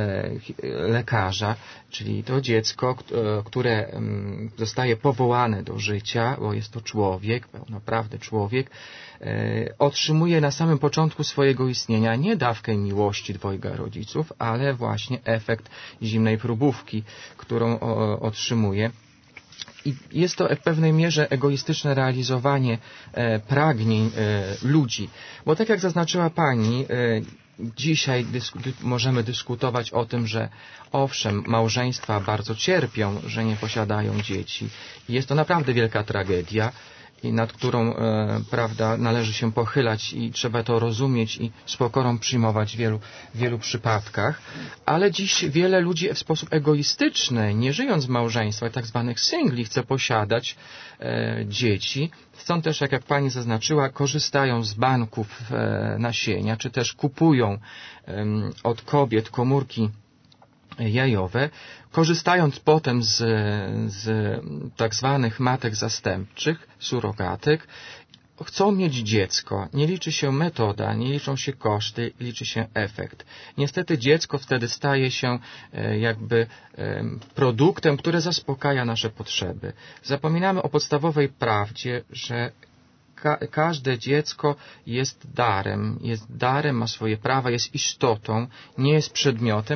lekarza, czyli to dziecko, które zostaje powołane do życia, bo jest to człowiek, pełnoprawny człowiek, otrzymuje na samym początku swojego istnienia nie dawkę miłości dwojga rodziców, ale właśnie efekt zimnej próbówki, którą otrzymuje. I jest to w pewnej mierze egoistyczne realizowanie pragnień ludzi. Bo tak jak zaznaczyła Pani, dzisiaj możemy dyskutować o tym, że owszem, małżeństwa bardzo cierpią, że nie posiadają dzieci. Jest to naprawdę wielka tragedia, i nad którą prawda, należy się pochylać i trzeba to rozumieć i z pokorą przyjmować w wielu przypadkach. Ale dziś wiele ludzi w sposób egoistyczny, nie żyjąc w małżeństwach, tak zwanych singli, chce posiadać dzieci. Stąd też, jak Pani zaznaczyła, korzystają z banków nasienia, czy też kupują od kobiet komórki jajowe, korzystając potem z tak zwanych matek zastępczych, surogatek, chcą mieć dziecko. Nie liczy się metoda, nie liczą się koszty, liczy się efekt. Niestety dziecko wtedy staje się jakby produktem, które zaspokaja nasze potrzeby. Zapominamy o podstawowej prawdzie, że każde dziecko jest darem, ma swoje prawa, jest istotą, nie jest przedmiotem,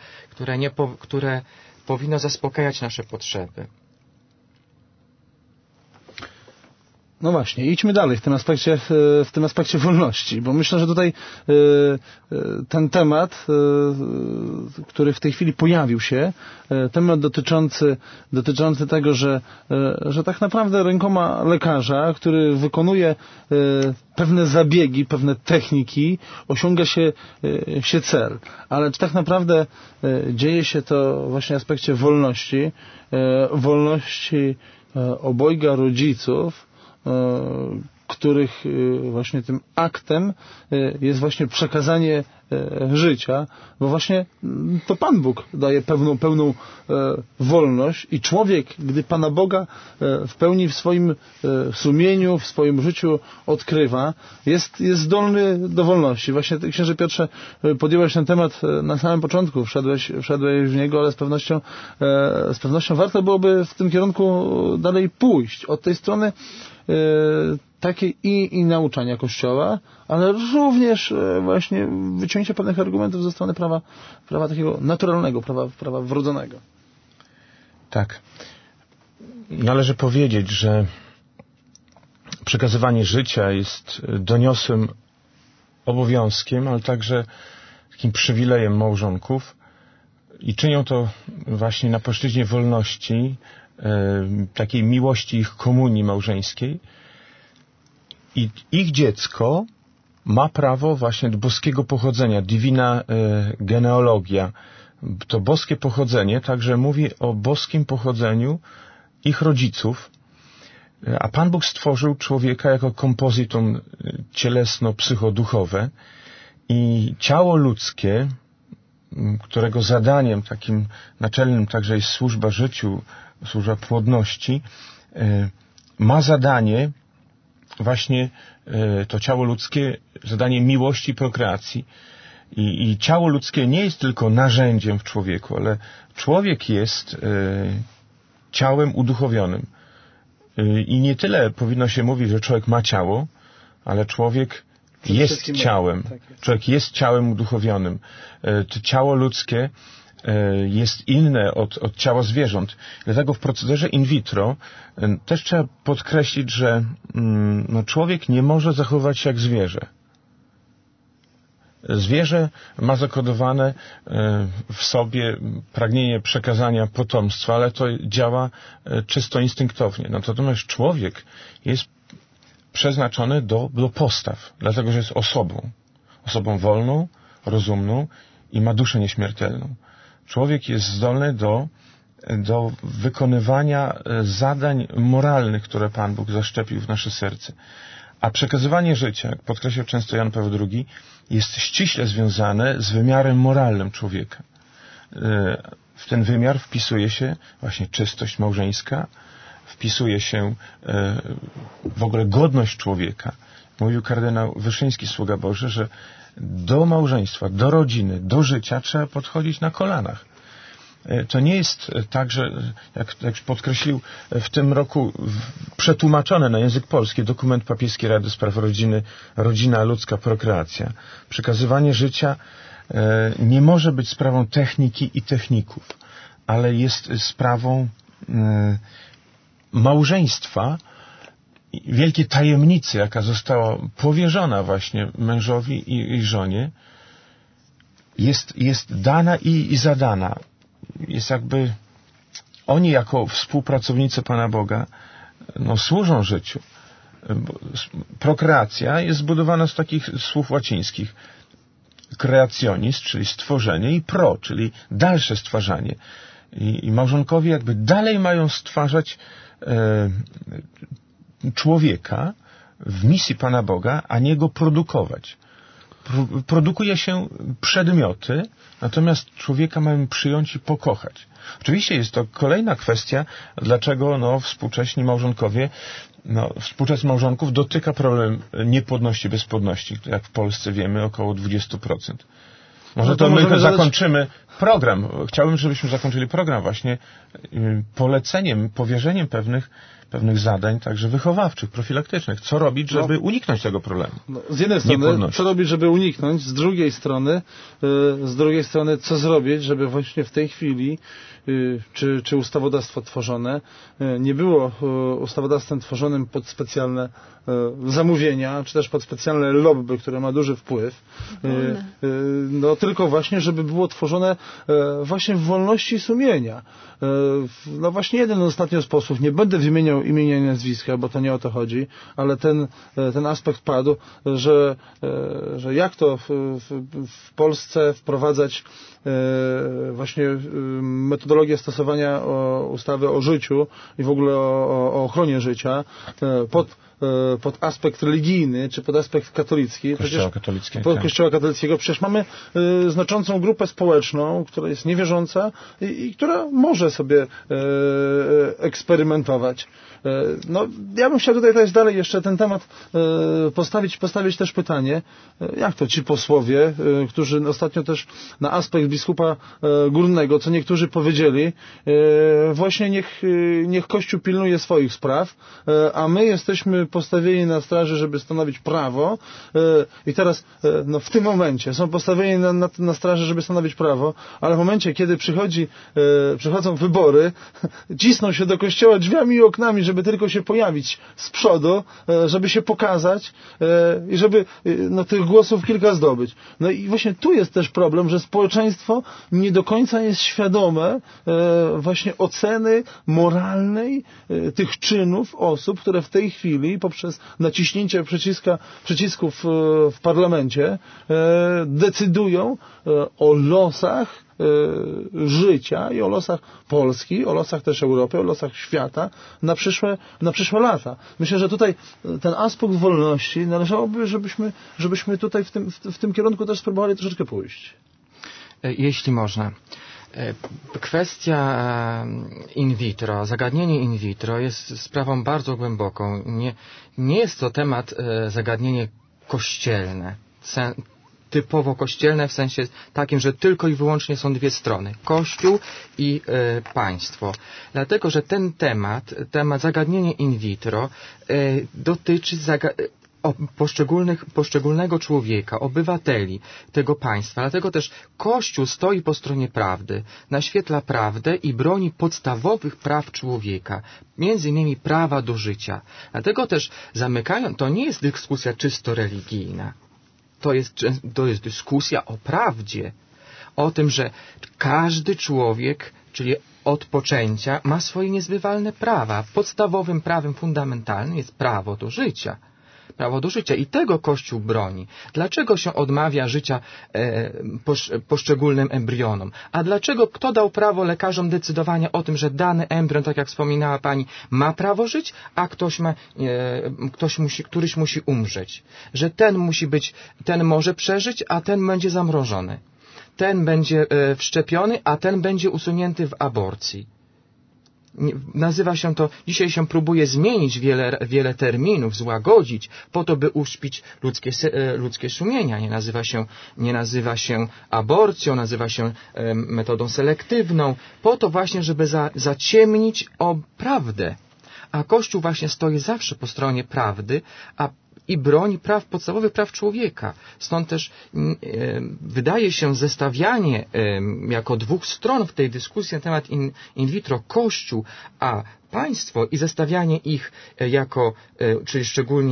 które powinno zaspokajać nasze potrzeby. No właśnie, idźmy dalej w tym aspekcie wolności, bo myślę, że tutaj ten temat, który w tej chwili pojawił się, temat dotyczący tego, że tak naprawdę rękoma lekarza, który wykonuje pewne zabiegi, pewne techniki, osiąga się cel. Ale czy tak naprawdę dzieje się to właśnie w aspekcie wolności obojga rodziców, których właśnie tym aktem jest właśnie przekazanie życia, bo właśnie to Pan Bóg daje pełną wolność i człowiek, gdy Pana Boga w pełni w swoim sumieniu, w swoim życiu odkrywa, jest zdolny do wolności. Właśnie Ty, księże Piotrze, podjąłeś ten temat na samym początku, wszedłeś w niego, ale z pewnością warto byłoby w tym kierunku dalej pójść. Od tej strony takiej i nauczania Kościoła, ale również właśnie wyciągnięcie pewnych argumentów ze strony prawa takiego naturalnego, prawa wrodzonego. Tak. Należy powiedzieć, że przekazywanie życia jest doniosłym obowiązkiem, ale także takim przywilejem małżonków i czynią to właśnie na płaszczyźnie wolności, takiej miłości ich komunii małżeńskiej. I ich dziecko ma prawo właśnie do boskiego pochodzenia, divina genealogia. To boskie pochodzenie także mówi o boskim pochodzeniu ich rodziców, a Pan Bóg stworzył człowieka jako kompozytum cielesno-psychoduchowe i ciało ludzkie, którego zadaniem takim naczelnym także jest służba życiu, służba płodności, ma zadanie właśnie to ciało ludzkie, zadanie miłości i prokreacji. I ciało ludzkie nie jest tylko narzędziem w człowieku, ale człowiek jest ciałem uduchowionym. I nie tyle powinno się mówić, że człowiek ma ciało, ale człowiek jest ciałem. Człowiek jest ciałem uduchowionym. To ciało ludzkie jest inne od ciała zwierząt. Dlatego w procederze in vitro też trzeba podkreślić, że człowiek nie może zachowywać się jak zwierzę. Zwierzę ma zakodowane w sobie pragnienie przekazania potomstwa, ale to działa czysto instynktownie. Natomiast człowiek jest przeznaczony do postaw, dlatego że jest osobą wolną, rozumną i ma duszę nieśmiertelną. Człowiek jest zdolny do wykonywania zadań moralnych, które Pan Bóg zaszczepił w nasze serce. A przekazywanie życia, jak podkreślał często Jan Paweł II, jest ściśle związane z wymiarem moralnym człowieka. W ten wymiar wpisuje się właśnie czystość małżeńska, wpisuje się w ogóle godność człowieka. Mówił kardynał Wyszyński, sługa Boży, że do małżeństwa, do rodziny, do życia trzeba podchodzić na kolanach. To nie jest tak, że jak podkreślił w tym roku przetłumaczony na język polski dokument papieskiej Rady Spraw Rodziny, Rodzina ludzka prokreacja. Przekazywanie życia nie może być sprawą techniki i techników, ale jest sprawą małżeństwa, wielkiej tajemnicy, jaka została powierzona właśnie mężowi i żonie, jest dana i zadana. Jest jakby oni jako współpracownicy Pana Boga służą życiu. Prokreacja jest zbudowana z takich słów łacińskich. Creationis, czyli stworzenie, i pro, czyli dalsze stwarzanie. I małżonkowie jakby dalej mają stwarzać człowieka w misji Pana Boga, a nie go produkować. Produkuje się przedmioty, natomiast człowieka mamy przyjąć i pokochać. Oczywiście jest to kolejna kwestia, dlaczego współcześni małżonkowie, współczesnych małżonków dotyka problem niepłodności, bezpłodności, jak w Polsce wiemy, około 20%. Może to my zakończymy program. Chciałbym, żebyśmy zakończyli program właśnie poleceniem, powierzeniem pewnych zadań, także wychowawczych, profilaktycznych. Co robić, żeby uniknąć tego problemu? Z jednej strony, co robić, żeby uniknąć, z drugiej strony, co zrobić, żeby właśnie w tej chwili czy ustawodawstwo tworzone nie było ustawodawstwem tworzonym pod specjalne zamówienia, czy też pod specjalne lobby, które ma duży wpływ, tylko właśnie, żeby było tworzone właśnie w wolności sumienia. Właśnie jeden ostatnio z posłów, nie będę wymieniał imienia i nazwiska, bo to nie o to chodzi, ale ten aspekt padł, że jak to w Polsce wprowadzać właśnie metodologię stosowania ustawy o życiu i w ogóle o ochronie życia pod aspekt religijny, czy pod aspekt katolicki. Kościoła katolickiego. Przecież mamy znaczącą grupę społeczną, która jest niewierząca i która może sobie eksperymentować. Ja bym chciał tutaj też dalej jeszcze ten temat postawić też pytanie, jak to ci posłowie, którzy ostatnio też na aspekt biskupa Górnego, co niektórzy powiedzieli, właśnie niech Kościół pilnuje swoich spraw, a my jesteśmy postawieni na straży, żeby stanowić prawo i teraz w tym momencie są postawieni na straży, żeby stanowić prawo, ale w momencie, kiedy przychodzą wybory, cisną się do Kościoła drzwiami i oknami, żeby tylko się pojawić z przodu, żeby się pokazać i żeby tych głosów kilka zdobyć. I właśnie tu jest też problem, że społeczeństwo nie do końca jest świadome właśnie oceny moralnej tych czynów osób, które w tej chwili poprzez naciśnięcie przycisków w parlamencie decydują o losach życia i o losach Polski, o losach też Europy, o losach świata na przyszłe lata. Myślę, że tutaj ten aspekt wolności należałoby, żebyśmy tutaj w tym kierunku też spróbowali troszeczkę pójść. Jeśli można. Kwestia in vitro, zagadnienie in vitro jest sprawą bardzo głęboką. Nie jest to temat, zagadnienie kościelne, typowo kościelne w sensie takim, że tylko i wyłącznie są dwie strony. Kościół i państwo. Dlatego, że ten temat zagadnienie in vitro dotyczy poszczególnego człowieka, obywateli tego państwa. Dlatego też Kościół stoi po stronie prawdy, naświetla prawdę i broni podstawowych praw człowieka, między innymi prawa do życia. Dlatego też to nie jest dyskusja czysto religijna. To jest dyskusja o prawdzie, o tym, że każdy człowiek, czyli od poczęcia, ma swoje niezbywalne prawa. Podstawowym prawem fundamentalnym jest prawo do życia. Prawo do życia i tego Kościół broni. Dlaczego się odmawia życia poszczególnym embrionom? A dlaczego kto dał prawo lekarzom decydowania o tym, że dany embrion, tak jak wspominała pani, ma prawo żyć, a któryś musi umrzeć? Że ten może przeżyć, a ten będzie zamrożony. Ten będzie wszczepiony, a ten będzie usunięty w aborcji. Nazywa się to, dzisiaj się próbuje zmienić wiele terminów, złagodzić, po to, by uśpić ludzkie sumienia. Nie nazywa się aborcją, nazywa się metodą selektywną, po to właśnie, żeby zaciemnić prawdę. A Kościół właśnie stoi zawsze po stronie prawdy, i broni podstawowych praw człowieka. Stąd też wydaje się zestawianie jako dwóch stron w tej dyskusji na temat in vitro Kościół, a państwo i zestawianie ich czyli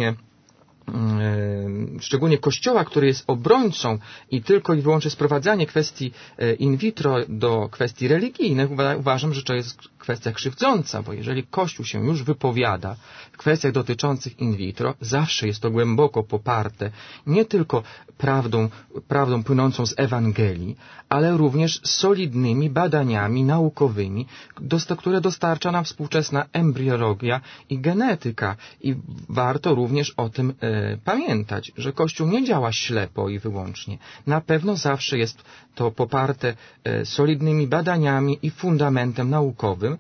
szczególnie Kościoła, który jest obrońcą i tylko i wyłącznie sprowadzanie kwestii in vitro do kwestii religijnych, uważam, że to jest kwestia krzywdząca, bo jeżeli Kościół się już wypowiada w kwestiach dotyczących in vitro, zawsze jest to głęboko poparte nie tylko prawdą płynącą z Ewangelii, ale również solidnymi badaniami naukowymi, które dostarcza nam współczesna embriologia i genetyka. I warto również o tym pamiętać, że Kościół nie działa ślepo i wyłącznie. Na pewno zawsze jest to poparte solidnymi badaniami i fundamentem naukowym,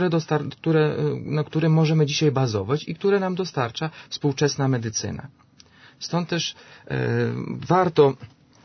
na którym możemy dzisiaj bazować i które nam dostarcza współczesna medycyna. Stąd też warto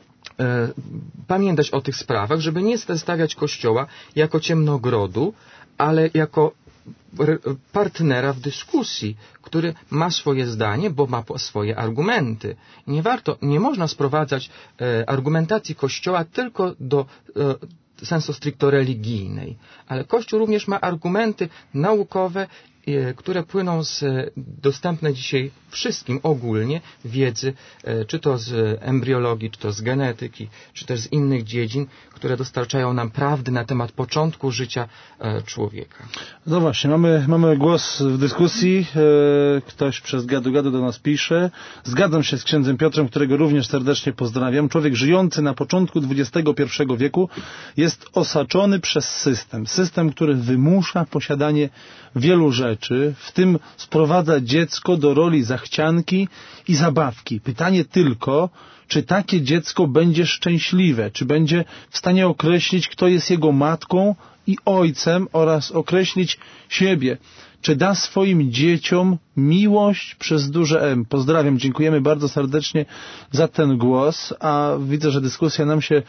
pamiętać o tych sprawach, żeby nie stawiać Kościoła jako ciemnogrodu, ale jako partnera w dyskusji, który ma swoje zdanie, bo ma swoje argumenty. Nie można sprowadzać argumentacji Kościoła tylko do sensu stricto religijnej, ale Kościół również ma argumenty naukowe, które płyną z dostępnej dzisiaj wszystkim ogólnie wiedzy, czy to z embriologii, czy to z genetyki, czy też z innych dziedzin, które dostarczają nam prawdy na temat początku życia człowieka. No właśnie, mamy głos w dyskusji. Ktoś przez gadu-gadu do nas pisze. Zgadzam się z księdzem Piotrem, którego również serdecznie pozdrawiam. Człowiek żyjący na początku XXI wieku jest osaczony przez system, który wymusza posiadanie wielu rzeczy, w tym sprowadza dziecko do roli zachcianki i zabawki. Pytanie tylko, czy takie dziecko będzie szczęśliwe, czy będzie w stanie określić, kto jest jego matką i ojcem oraz określić siebie. Czy da swoim dzieciom miłość przez duże M? Pozdrawiam, dziękujemy bardzo serdecznie za ten głos, a widzę, że dyskusja nam się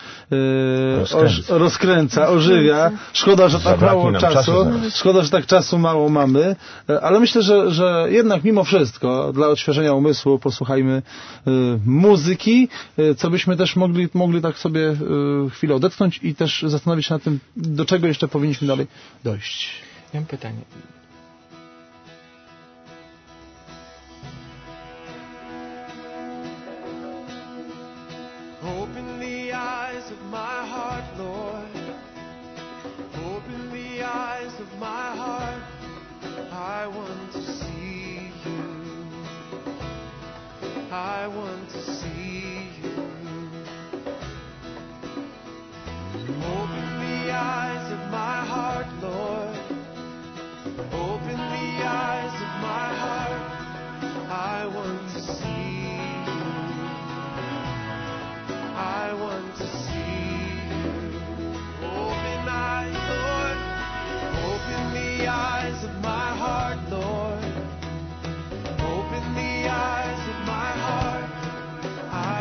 rozkręca, ożywia. Szkoda, że tak mało czasu. Szkoda, że tak czasu mało mamy, ale myślę, że jednak mimo wszystko dla odświeżenia umysłu posłuchajmy muzyki, co byśmy też mogli tak sobie chwilę odetchnąć i też zastanowić się nad tym, do czego jeszcze powinniśmy dalej dojść. Ja mam pytanie. Open the eyes of my heart, Lord. Open the eyes of my heart. I want to see you. I want to see you. Open the eyes of my heart, Lord. Open the eyes of my heart. I want to see you. I want to see you. Open eyes, Lord. Open the eyes of my heart, Lord. Open the eyes of my heart. I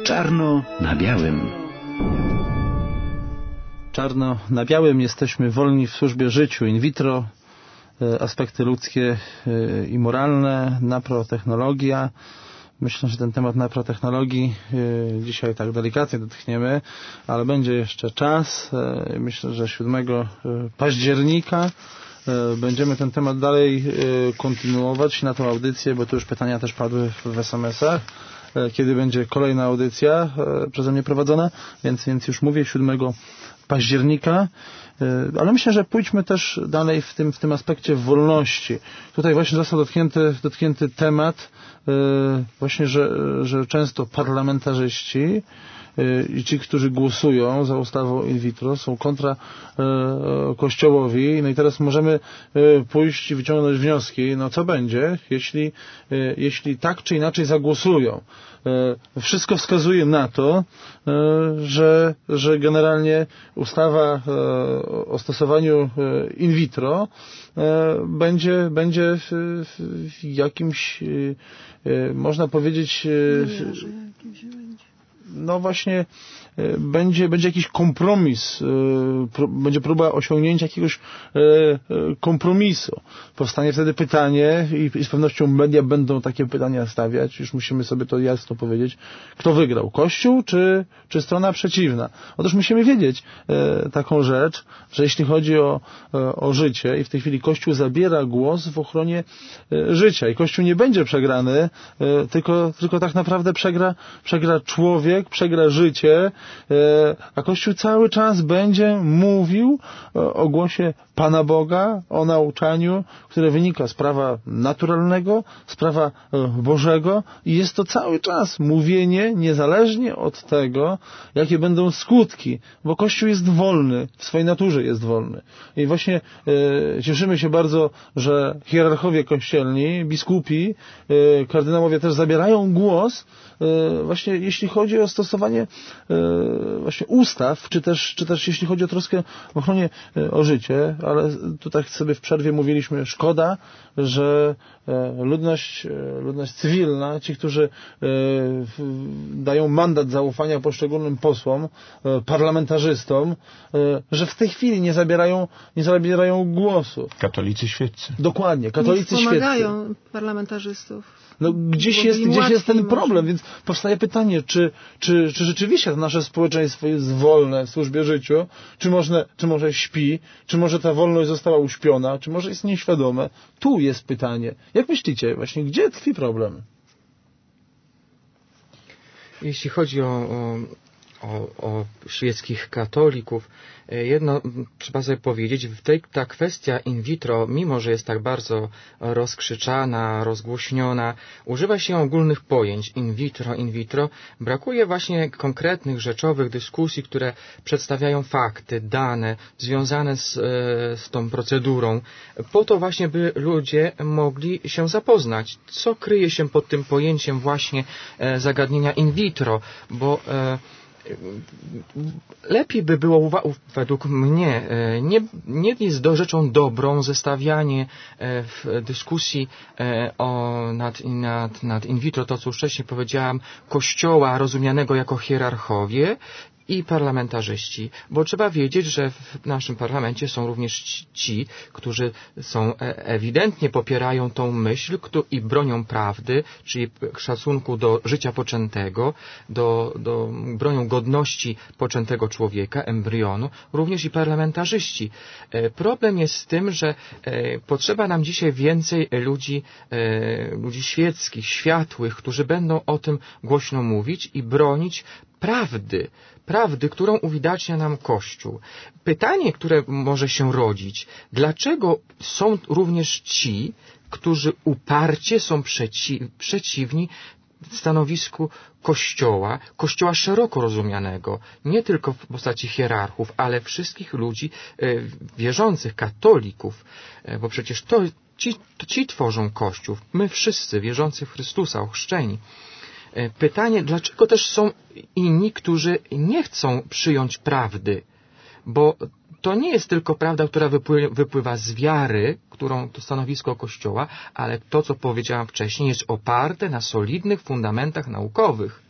Czarno na białym. Czarno na białym jesteśmy wolni w służbie życiu in vitro, aspekty ludzkie i moralne, naprotechnologia. Myślę, że ten temat naprotechnologii dzisiaj tak delikatnie dotkniemy, ale będzie jeszcze czas. Myślę, że 7 października będziemy ten temat dalej kontynuować na tą audycję, bo tu już pytania też padły w SMS-ach. Kiedy będzie kolejna audycja przeze mnie prowadzona, więc już mówię 7 października, ale myślę, że pójdźmy też dalej w tym aspekcie wolności. Tutaj właśnie został dotknięty temat właśnie, że często parlamentarzyści i ci, którzy głosują za ustawą in vitro, są kontra Kościołowi. No i teraz możemy pójść i wyciągnąć wnioski, no co będzie, jeśli tak czy inaczej zagłosują. Wszystko wskazuje na to, że generalnie ustawa o stosowaniu in vitro będzie jakimś, można powiedzieć, no właśnie będzie jakiś kompromis, będzie próba osiągnięcia jakiegoś kompromisu. Powstanie wtedy pytanie i z pewnością media będą takie pytania stawiać, już musimy sobie to jasno powiedzieć, kto wygrał, Kościół czy strona przeciwna. Otóż musimy wiedzieć taką rzecz, że jeśli chodzi o życie i w tej chwili Kościół zabiera głos w ochronie życia i Kościół nie będzie przegrany, tylko tak naprawdę przegra człowiek, przegra życie, a Kościół cały czas będzie mówił o głosie Pana Boga, o nauczaniu, które wynika z prawa naturalnego, z prawa Bożego i jest to cały czas mówienie niezależnie od tego, jakie będą skutki, bo Kościół jest wolny, w swojej naturze jest wolny. I właśnie cieszymy się bardzo, że hierarchowie kościelni, biskupi, kardynałowie też zabierają głos właśnie jeśli chodzi o stosowanie właśnie ustaw, czy też jeśli chodzi o troskę w ochronie o życie, ale tutaj sobie w przerwie mówiliśmy, szkoda, że ludność cywilna, ci, którzy dają mandat zaufania poszczególnym posłom, parlamentarzystom, że w tej chwili nie zabierają głosu. Katolicy świeccy. Dokładnie, katolicy świeccy. Nie wspomagają parlamentarzystów. No, gdzieś jest ten problem, więc powstaje pytanie, czy rzeczywiście to nasze społeczeństwo jest wolne w służbie życiu, czy może śpi, czy może ta wolność została uśpiona, czy może jest nieświadome. Tu jest pytanie. Jak myślicie właśnie, gdzie tkwi problem? Jeśli chodzi o świeckich katolików, jedno trzeba sobie powiedzieć, ta kwestia in vitro, mimo że jest tak bardzo rozkrzyczana, rozgłośniona, używa się ogólnych pojęć in vitro, brakuje właśnie konkretnych, rzeczowych dyskusji, które przedstawiają fakty, dane związane z tą procedurą, po to właśnie, by ludzie mogli się zapoznać, co kryje się pod tym pojęciem właśnie zagadnienia in vitro, bo lepiej by było, według mnie, nie jest rzeczą dobrą zestawianie w dyskusji nad in vitro, to co już wcześniej powiedziałam, Kościoła rozumianego jako hierarchowie i parlamentarzyści, bo trzeba wiedzieć, że w naszym parlamencie są również ci, którzy ewidentnie popierają tą myśl i bronią prawdy, czyli szacunku do życia poczętego, bronią godności poczętego człowieka, embrionu, również i parlamentarzyści. Problem jest z tym, że potrzeba nam dzisiaj więcej ludzi świeckich, światłych, którzy będą o tym głośno mówić i bronić prawdy, którą uwidacznia nam Kościół. Pytanie, które może się rodzić, dlaczego są również ci, którzy uparcie są przeciwni stanowisku Kościoła szeroko rozumianego, nie tylko w postaci hierarchów, ale wszystkich ludzi wierzących, katolików, bo przecież ci tworzą Kościół, my wszyscy wierzący w Chrystusa, ochrzczeni. Pytanie, dlaczego też są inni, którzy nie chcą przyjąć prawdy, bo to nie jest tylko prawda, która wypływa z wiary, którą to stanowisko Kościoła, ale to, co powiedziałam wcześniej, jest oparte na solidnych fundamentach naukowych.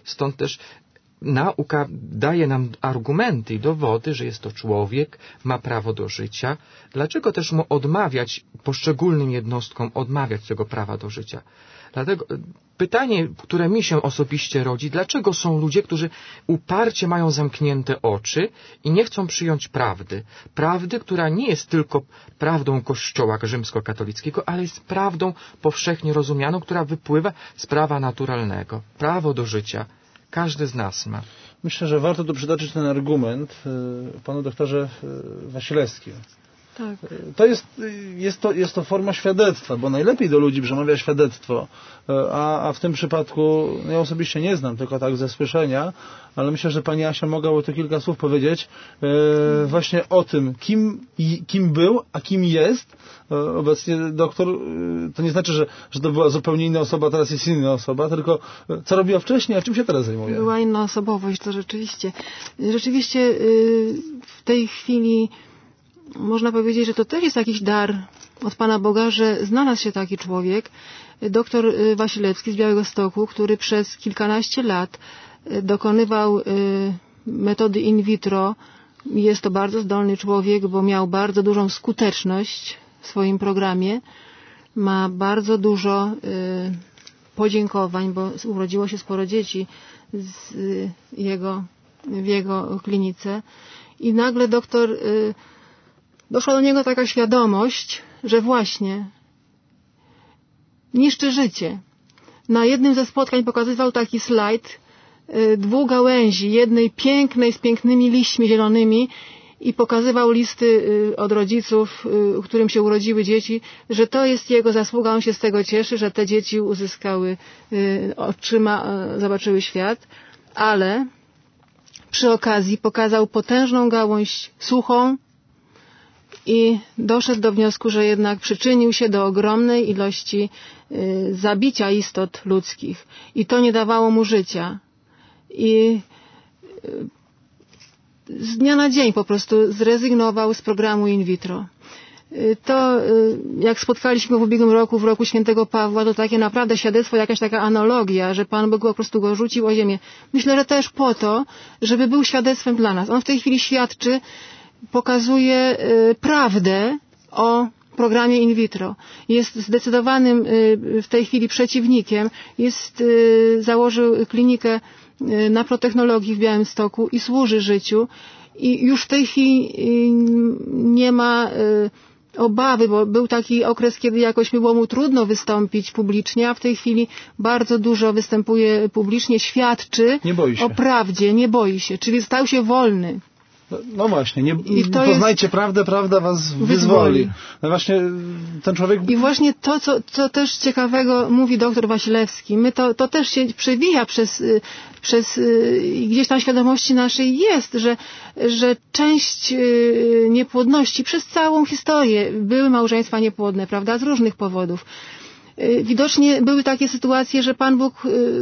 Stąd też nauka daje nam argumenty i dowody, że jest to człowiek, ma prawo do życia. Dlaczego też mu odmawiać, poszczególnym jednostkom odmawiać tego prawa do życia? Dlatego pytanie, które mi się osobiście rodzi, dlaczego są ludzie, którzy uparcie mają zamknięte oczy i nie chcą przyjąć prawdy? Prawdy, która nie jest tylko prawdą Kościoła rzymskokatolickiego, ale jest prawdą powszechnie rozumianą, która wypływa z prawa naturalnego. Prawo do życia. Każdy z nas ma. Myślę, że warto tu przytoczyć ten argument panu doktorze Wasilewskim. Tak. Jest to forma świadectwa, bo najlepiej do ludzi przemawia świadectwo, a w tym przypadku ja osobiście nie znam, tylko tak ze słyszenia, ale myślę, że pani Asia mogłaby tu kilka słów powiedzieć właśnie o tym, kim był, a kim jest. Obecnie doktor, to nie znaczy, że to była zupełnie inna osoba, teraz jest inna osoba, tylko co robiła wcześniej, a czym się teraz zajmuje? Była inna osobowość, to rzeczywiście. Rzeczywiście w tej chwili można powiedzieć, że to też jest jakiś dar od Pana Boga, że znalazł się taki człowiek, doktor Wasilewski z Białegostoku, który przez kilkanaście lat dokonywał metody in vitro. Jest to bardzo zdolny człowiek, bo miał bardzo dużą skuteczność w swoim programie. Ma bardzo dużo podziękowań, bo urodziło się sporo dzieci w jego klinice. I nagle doktor doszła do niego taka świadomość, że właśnie niszczy życie. Na jednym ze spotkań pokazywał taki slajd 2 gałęzi, jednej pięknej, z pięknymi liśćmi zielonymi i pokazywał listy od rodziców, którym się urodziły dzieci, że to jest jego zasługa, on się z tego cieszy, że te dzieci uzyskały oczyma, zobaczyły świat, ale przy okazji pokazał potężną gałąź suchą, i doszedł do wniosku, że jednak przyczynił się do ogromnej ilości zabicia istot ludzkich. I to nie dawało mu życia. I z dnia na dzień po prostu zrezygnował z programu in vitro. To, jak spotkaliśmy w ubiegłym roku, w roku świętego Pawła, to takie naprawdę świadectwo, jakaś taka analogia, że Pan Bóg po prostu go rzucił o ziemię. Myślę, że też po to, żeby był świadectwem dla nas. On w tej chwili świadczy, pokazuje prawdę o programie in vitro. Jest zdecydowanym w tej chwili przeciwnikiem. Założył klinikę naprotechnologii w Białymstoku i służy życiu. I już w tej chwili nie ma obawy, bo był taki okres, kiedy jakoś było mu trudno wystąpić publicznie, a w tej chwili bardzo dużo występuje publicznie, świadczy o prawdzie, nie boi się, czyli stał się wolny. No właśnie, poznajcie prawdę, prawda was wyzwoli. No właśnie ten człowiek... I właśnie to, co też ciekawego mówi doktor Wasilewski, to też się przewija przez gdzieś tam świadomości naszej jest, że część niepłodności przez całą historię były małżeństwa niepłodne, prawda, z różnych powodów. Widocznie były takie sytuacje, że Pan Bóg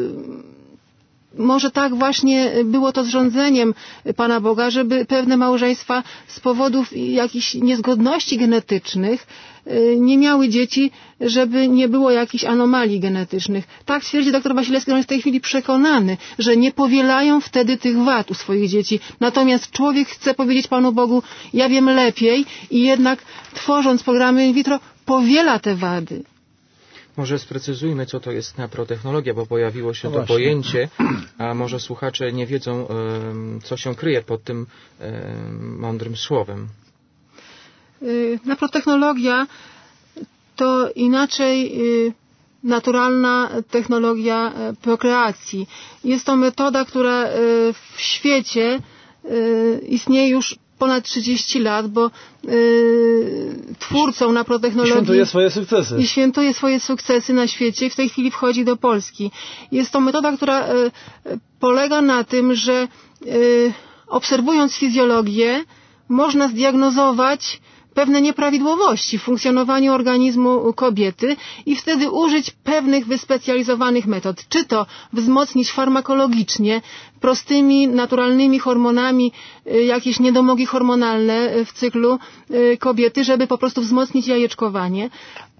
może tak właśnie było to zrządzeniem Pana Boga, żeby pewne małżeństwa z powodów jakichś niezgodności genetycznych nie miały dzieci, żeby nie było jakichś anomalii genetycznych. Tak twierdzi dr Wasilewski, że on jest w tej chwili przekonany, że nie powielają wtedy tych wad u swoich dzieci. Natomiast człowiek chce powiedzieć Panu Bogu, ja wiem lepiej i jednak tworząc programy in vitro powiela te wady. Może sprecyzujmy, co to jest naprotechnologia, bo pojawiło się to pojęcie, a może słuchacze nie wiedzą, co się kryje pod tym mądrym słowem. Naprotechnologia to inaczej naturalna technologia prokreacji. Jest to metoda, która w świecie istnieje już ponad 30 lat, bo twórcą naprotechnologii... I świętuje swoje sukcesy na świecie. W tej chwili wchodzi do Polski. Jest to metoda, która polega na tym, że obserwując fizjologię można zdiagnozować pewne nieprawidłowości w funkcjonowaniu organizmu kobiety i wtedy użyć pewnych wyspecjalizowanych metod. Czy to wzmocnić farmakologicznie, prostymi, naturalnymi hormonami, jakieś niedomogi hormonalne w cyklu kobiety, żeby po prostu wzmocnić jajeczkowanie.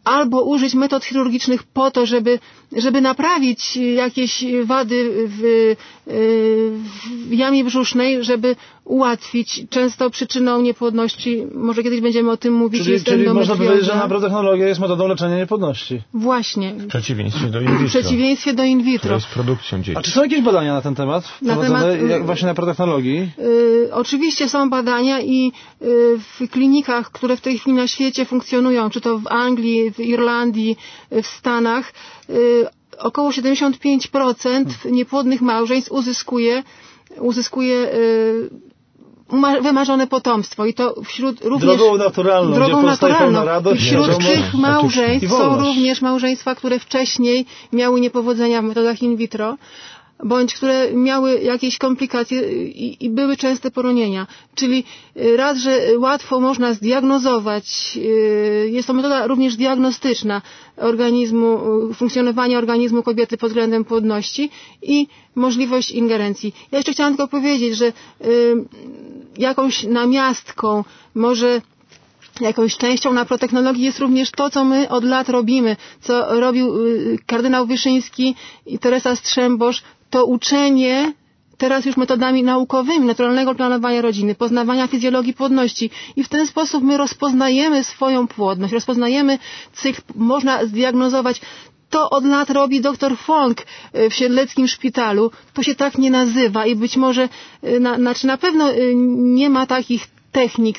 albo użyć metod chirurgicznych po to, żeby naprawić jakieś wady w jamie brzusznej, żeby ułatwić. Często przyczyną niepłodności, może kiedyś będziemy o tym mówić, jest Czyli można endometrioza. powiedzieć, że naprotechnologia jest metodą leczenia niepłodności. Właśnie. W przeciwieństwie do in vitro. W przeciwieństwie do in Która vitro. jest produkcją dzieci. A czy są jakieś badania na ten temat? Jak właśnie naprotechnologii? Oczywiście są badania i w klinikach, które w tej chwili na świecie funkcjonują, czy to w Anglii, w Irlandii, w Stanach, około 75% niepłodnych małżeństw uzyskuje wymarzone potomstwo i to wśród również Drogą naturalną, radość, i wśród wiadomo, tych małżeństw i są wolność. również małżeństwa, które wcześniej miały niepowodzenia w metodach in vitro, bądź które miały jakieś komplikacje i były częste poronienia. Czyli raz, że łatwo można zdiagnozować, jest to metoda również diagnostyczna funkcjonowania organizmu kobiety pod względem płodności i możliwość ingerencji. Ja jeszcze chciałam tylko powiedzieć, że jakąś namiastką, może jakąś częścią naprotechnologii jest również to, co my od lat robimy, co robił kardynał Wyszyński i Teresa Strzembosz, to uczenie teraz już metodami naukowymi naturalnego planowania rodziny, poznawania fizjologii płodności i w ten sposób my rozpoznajemy swoją płodność, rozpoznajemy cykl, można zdiagnozować. To od lat robi dr Fong w Siedleckim Szpitalu. To się tak nie nazywa i być może, na pewno nie ma takich technik,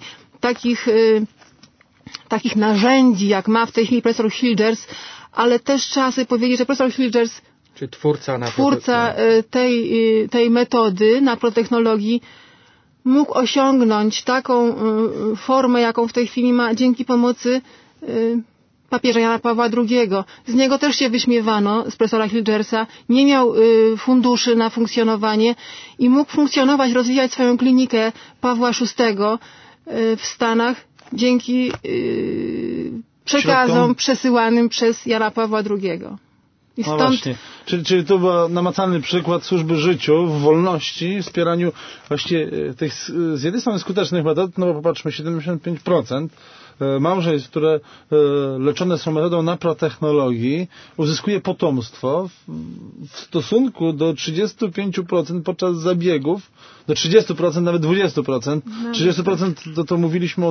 takich narzędzi, jak ma w tej chwili profesor Hilgers, ale też trzeba sobie powiedzieć, że profesor Hilgers, Czyli twórca tej metody naprotechnologii, mógł osiągnąć taką formę, jaką w tej chwili ma dzięki pomocy papieża Jana Pawła II. Z niego też się wyśmiewano, z profesora Hilgersa. Nie miał funduszy na funkcjonowanie i mógł funkcjonować, rozwijać swoją klinikę Pawła VI w Stanach dzięki przekazom przesyłanym przez Jana Pawła II. I No stąd... właśnie. Czyli to był namacalny przykład służby życiu w wolności, wspieraniu właśnie tych z jednej strony skutecznych metod, no bo popatrzmy, 75% małżeństw, które leczone są metodą naprotechnologii, uzyskuje potomstwo w stosunku do 35% podczas zabiegów, do 30%, nawet 20%. 30% to mówiliśmy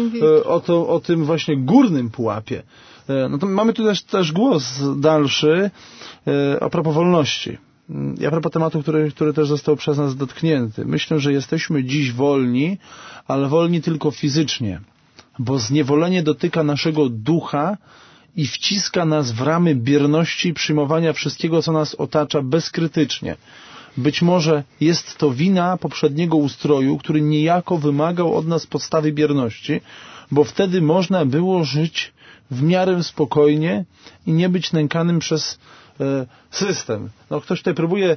o tym właśnie górnym pułapie. No to mamy tu też głos dalszy a propos wolności. I a propos tematu, który też został przez nas dotknięty. Myślę, że jesteśmy dziś wolni, ale wolni tylko fizycznie, bo zniewolenie dotyka naszego ducha i wciska nas w ramy bierności i przyjmowania wszystkiego, co nas otacza bezkrytycznie. Być może jest to wina poprzedniego ustroju, który niejako wymagał od nas podstawy bierności, bo wtedy można było żyć w miarę spokojnie i nie być nękanym przez system. No, ktoś tutaj próbuje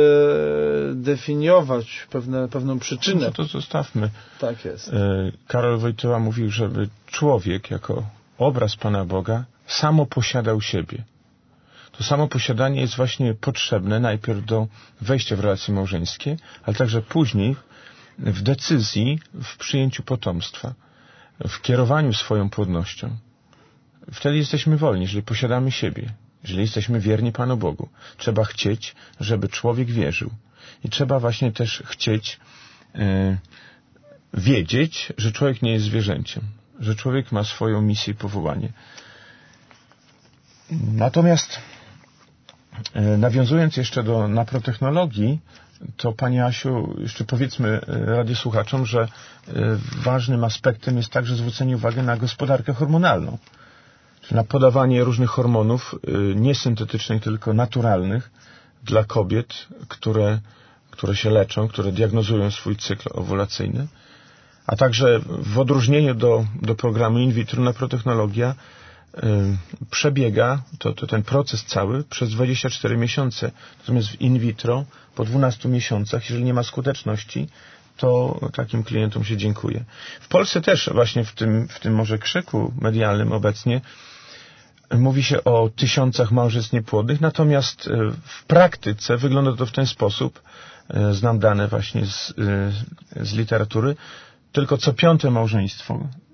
definiować pewną przyczynę. No to zostawmy. Tak jest. Karol Wojtyła mówił, żeby człowiek jako obraz Pana Boga samo posiadał siebie. To samo posiadanie jest właśnie potrzebne najpierw do wejścia w relacje małżeńskie, ale także później w decyzji, w przyjęciu potomstwa, w kierowaniu swoją płodnością. Wtedy jesteśmy wolni, jeżeli posiadamy siebie, jeżeli jesteśmy wierni Panu Bogu. Trzeba chcieć, żeby człowiek wierzył. I trzeba właśnie też chcieć wiedzieć, że człowiek nie jest zwierzęciem, że człowiek ma swoją misję i powołanie. Natomiast nawiązując jeszcze do naprotechnologii, to Pani Asiu, jeszcze powiedzmy radiosłuchaczom, że ważnym aspektem jest także zwrócenie uwagi na gospodarkę hormonalną. Czyli na podawanie różnych hormonów, nie syntetycznych, tylko naturalnych dla kobiet, które się leczą, które diagnozują swój cykl owulacyjny. A także w odróżnieniu do programu in vitro naprotechnologia przebiega ten proces cały przez 24 miesiące. Natomiast w in vitro po 12 miesiącach, jeżeli nie ma skuteczności, to takim klientom się dziękuję. W Polsce też właśnie w tym może krzyku medialnym obecnie mówi się o tysiącach małżeństw niepłodnych, natomiast w praktyce wygląda to w ten sposób, znam dane właśnie z literatury, tylko co 5. małżeństwo,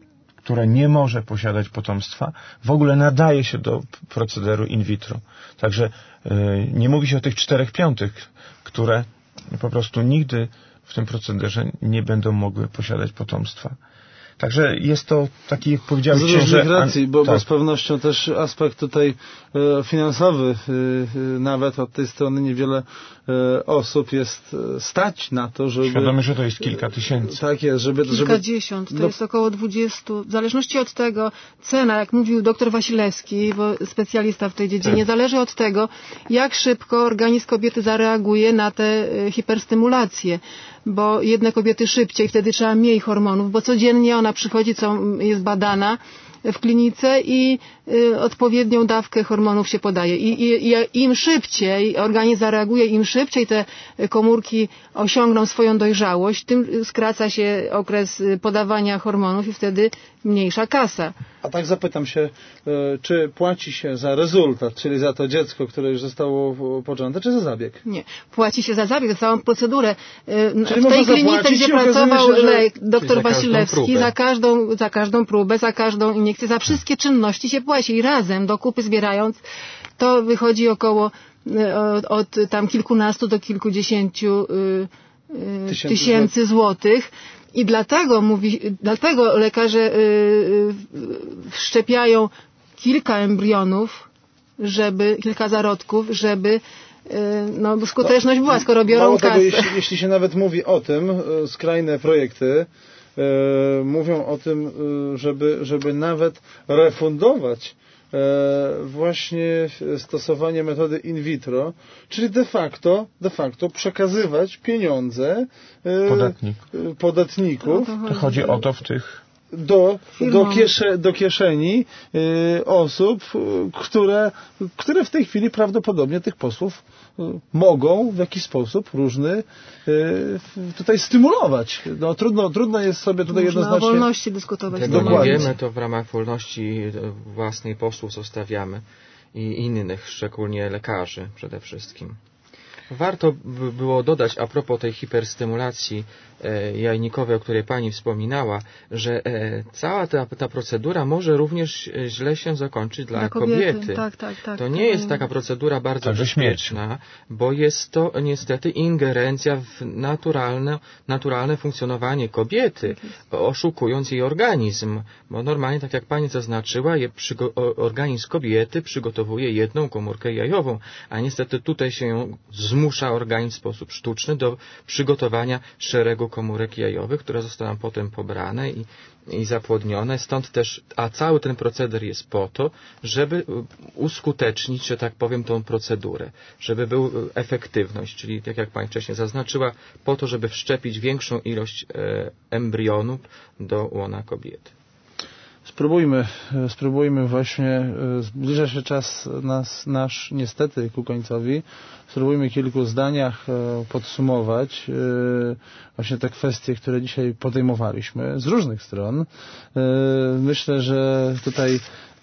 które nie może posiadać potomstwa, w ogóle nadaje się do procederu in vitro. Także nie mówi się o tych 4/5, które po prostu nigdy w tym procederze nie będą mogły posiadać potomstwa. Także jest to taki, jak powiedziałem, z różnych racji, bo z pewnością też aspekt tutaj finansowy, nawet od tej strony niewiele osób jest stać na to, żeby... Świadomy, że to jest kilka tysięcy. Tak jest, żeby... Kilkadziesiąt, to jest około 20. W zależności od tego, cena, jak mówił dr Wasilewski, bo specjalista w tej dziedzinie, zależy od tego, jak szybko organizm kobiety zareaguje na te hiperstymulacje. Bo jedne kobiety szybciej, wtedy trzeba mniej hormonów, bo codziennie ona przychodzi, jest badana w klinice i odpowiednią dawkę hormonów się podaje. I im szybciej organizm zareaguje, im szybciej te komórki osiągną swoją dojrzałość, tym skraca się okres podawania hormonów i wtedy mniejsza kasa. A tak zapytam się, czy płaci się za rezultat, czyli za to dziecko, które już zostało poczęte, czy za zabieg? Nie. Płaci się za zabieg, za całą procedurę. Czyli w tej klinice, zapłacić gdzie i okazuje pracował się, że... dr Wasilewski, za każdą próbę, za każdą iniekcję, za wszystkie czynności się płaci. I razem, do kupy zbierając, to wychodzi około od tam kilkunastu do kilkudziesięciu tysięcy złotych. I dlatego lekarze wszczepiają kilka embrionów, kilka zarodków, żeby skuteczność była, skoro biorą kasę. Jeśli się nawet mówi o tym, skrajne projekty mówią o tym, żeby nawet refundować właśnie stosowanie metody in vitro, czyli de facto przekazywać pieniądze podatników. To chodzi o to w tych... do kieszeni osób, które w tej chwili prawdopodobnie tych posłów mogą w jakiś sposób różny tutaj stymulować. Trudno jest sobie tutaj jednoznacznie... o wolności dyskutować. Tego nie wiemy, to w ramach wolności własnej posłów zostawiamy i innych, szczególnie lekarzy przede wszystkim. Warto by było dodać a propos tej hiperstymulacji jajnikowej, o której Pani wspominała, że cała ta procedura może również źle się zakończyć dla kobiety. Tak, to nie jest taka procedura bardzo bezpieczna, bo jest to niestety ingerencja w naturalne funkcjonowanie kobiety, oszukując jej organizm. Bo normalnie, tak jak Pani zaznaczyła, organizm kobiety przygotowuje jedną komórkę jajową, a niestety tutaj się zmusza organizm w sposób sztuczny do przygotowania szeregu komórek jajowych, które zostaną potem pobrane i zapłodnione. Stąd też, a cały ten proceder jest po to, żeby uskutecznić, że tak powiem, tą procedurę, żeby była efektywność, czyli tak jak Pani wcześniej zaznaczyła, po to, żeby wszczepić większą ilość embrionów do łona kobiety. Spróbujmy właśnie, zbliża się czas nasz niestety ku końcowi. Spróbujmy w kilku zdaniach podsumować właśnie te kwestie, które dzisiaj podejmowaliśmy z różnych stron. Myślę, że tutaj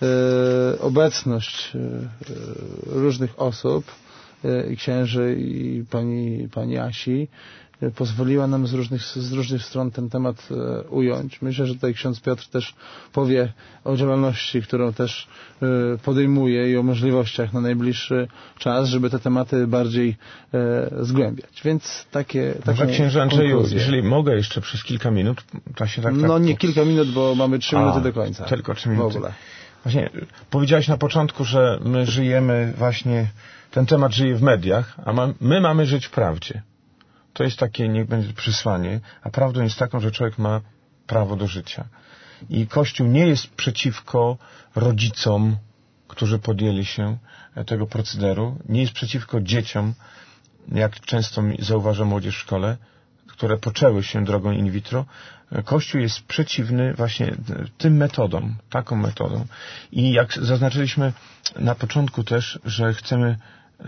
obecność różnych osób, i księży, i pani Asi, pozwoliła nam z różnych stron ten temat ująć. Myślę, że tutaj ksiądz Piotr też powie o działalności, którą też podejmuje i o możliwościach na najbliższy czas, żeby te tematy bardziej zgłębiać. Więc Może księże Andrzeju, jeżeli mogę jeszcze przez kilka minut, to się tak... nie kilka minut, bo mamy 3 minuty do końca. Tylko 3 minuty. W ogóle. Właśnie powiedziałeś na początku, że my żyjemy właśnie, ten temat żyje w mediach, a my mamy żyć w prawdzie. To jest takie, niech będzie przesłanie, a prawdą jest taką, że człowiek ma prawo do życia. I Kościół nie jest przeciwko rodzicom, którzy podjęli się tego procederu, nie jest przeciwko dzieciom, jak często zauważa młodzież w szkole, które poczęły się drogą in vitro. Kościół jest przeciwny właśnie tym metodom, taką metodą. I jak zaznaczyliśmy na początku też, że chcemy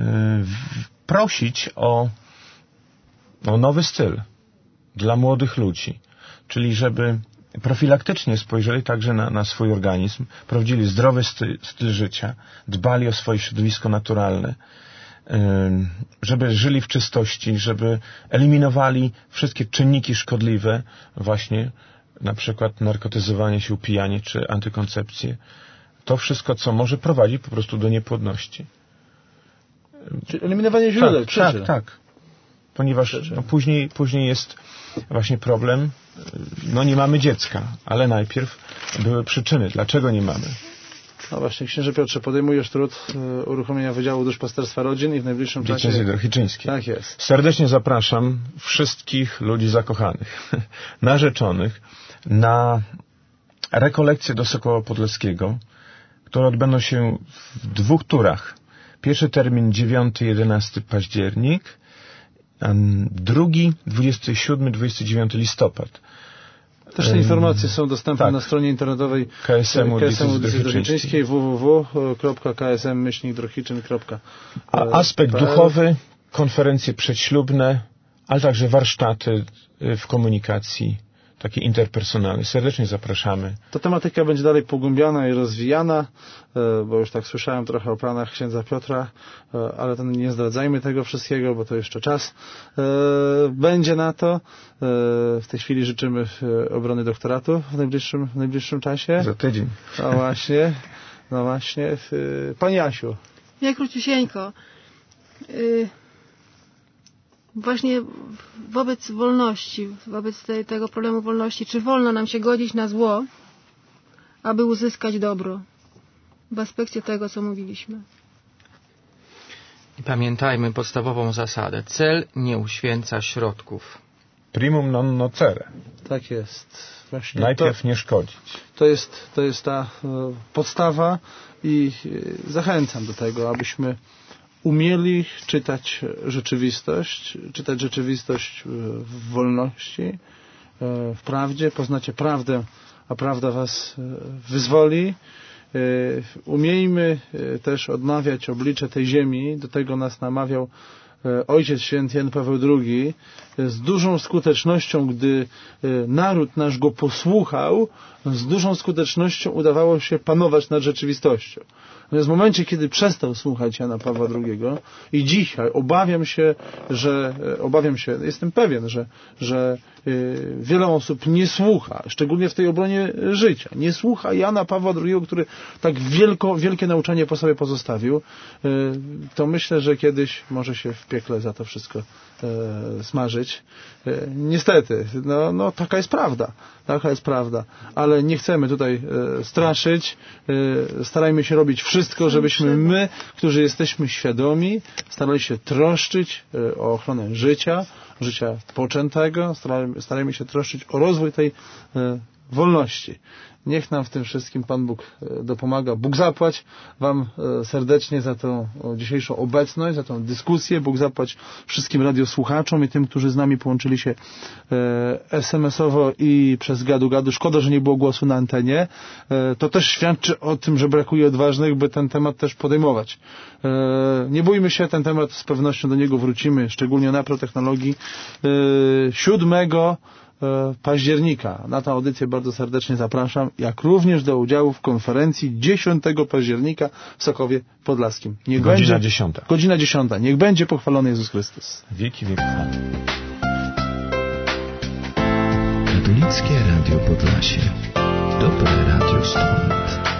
prosić o nowy styl dla młodych ludzi, czyli żeby profilaktycznie spojrzeli także na swój organizm, prowadzili zdrowy styl życia, dbali o swoje środowisko naturalne, żeby żyli w czystości, żeby eliminowali wszystkie czynniki szkodliwe właśnie na przykład narkotyzowanie się, upijanie czy antykoncepcję. To wszystko, co może prowadzić po prostu do niepłodności. Czyli eliminowanie źródeł, przyczyn. Tak. Ponieważ później jest właśnie problem, nie mamy dziecka, ale najpierw były przyczyny, dlaczego nie mamy. No właśnie, księże Piotrze, podejmujesz trud uruchomienia Wydziału Duszpasterstwa Rodzin i w najbliższym czasie... Diecezji Drohiczyńskiej. Tak jest. Serdecznie zapraszam wszystkich ludzi zakochanych, narzeczonych na rekolekcje do Sokoła Podlaskiego, które odbędą się w 2 turach. Pierwszy termin 9-11 październik, a drugi 27-29 listopad. Też te informacje są dostępne na stronie internetowej KSM-u Diecezji Drohiczyńskiej www.ksm-drohiczyn.pl. A aspekt duchowy, konferencje przedślubne, ale także warsztaty w komunikacji takie interpersonalne. Serdecznie zapraszamy. Ta tematyka będzie dalej pogłębiana i rozwijana, bo już tak słyszałem trochę o planach księdza Piotra, ale to nie zdradzajmy tego wszystkiego, bo to jeszcze czas będzie na to. W tej chwili życzymy obrony doktoratu w najbliższym czasie. Za tydzień. No właśnie. Pani Asiu. Ja króciusieńko. Właśnie wobec wolności, wobec tego problemu wolności, czy wolno nam się godzić na zło, aby uzyskać dobro? W aspekcie tego, co mówiliśmy. I pamiętajmy podstawową zasadę. Cel nie uświęca środków. Primum non nocere. Tak jest. Właśnie najpierw nie szkodzić. To jest ta podstawa i zachęcam do tego, abyśmy umieli czytać rzeczywistość w wolności, w prawdzie. Poznacie prawdę, a prawda was wyzwoli. Umiejmy też odnawiać oblicze tej ziemi. Do tego nas namawiał Ojciec Święty Jan Paweł II. Z dużą skutecznością, gdy naród nasz go posłuchał, z dużą skutecznością udawało się panować nad rzeczywistością. Natomiast w momencie, kiedy przestał słuchać Jana Pawła II i dzisiaj jestem pewien, że wiele osób nie słucha, szczególnie w tej obronie życia, nie słucha Jana Pawła II, który tak wielkie nauczanie po sobie pozostawił, to myślę, że kiedyś może się w piekle za to wszystko smażyć. Niestety, taka jest prawda, ale nie chcemy tutaj straszyć, starajmy się robić wszystko, żebyśmy my, którzy jesteśmy świadomi, starali się troszczyć o ochronę życia poczętego, starajmy się troszczyć o rozwój tej wolności. Niech nam w tym wszystkim Pan Bóg dopomaga. Bóg zapłać Wam serdecznie za tą dzisiejszą obecność, za tą dyskusję. Bóg zapłać wszystkim radiosłuchaczom i tym, którzy z nami połączyli się SMS-owo i przez gadu-gadu. Szkoda, że nie było głosu na antenie. To też świadczy o tym, że brakuje odważnych, by ten temat też podejmować. Nie bójmy się, ten temat z pewnością do niego wrócimy, szczególnie na protechnologii. 7 października. Na tę audycję bardzo serdecznie zapraszam, jak również do udziału w konferencji 10 października w Sokowie Podlaskim. Godzina 10. Godzina 10. Niech będzie pochwalony Jezus Chrystus. Wieki wieków. Katolickie Radio Podlasie. Dobre radio stąd.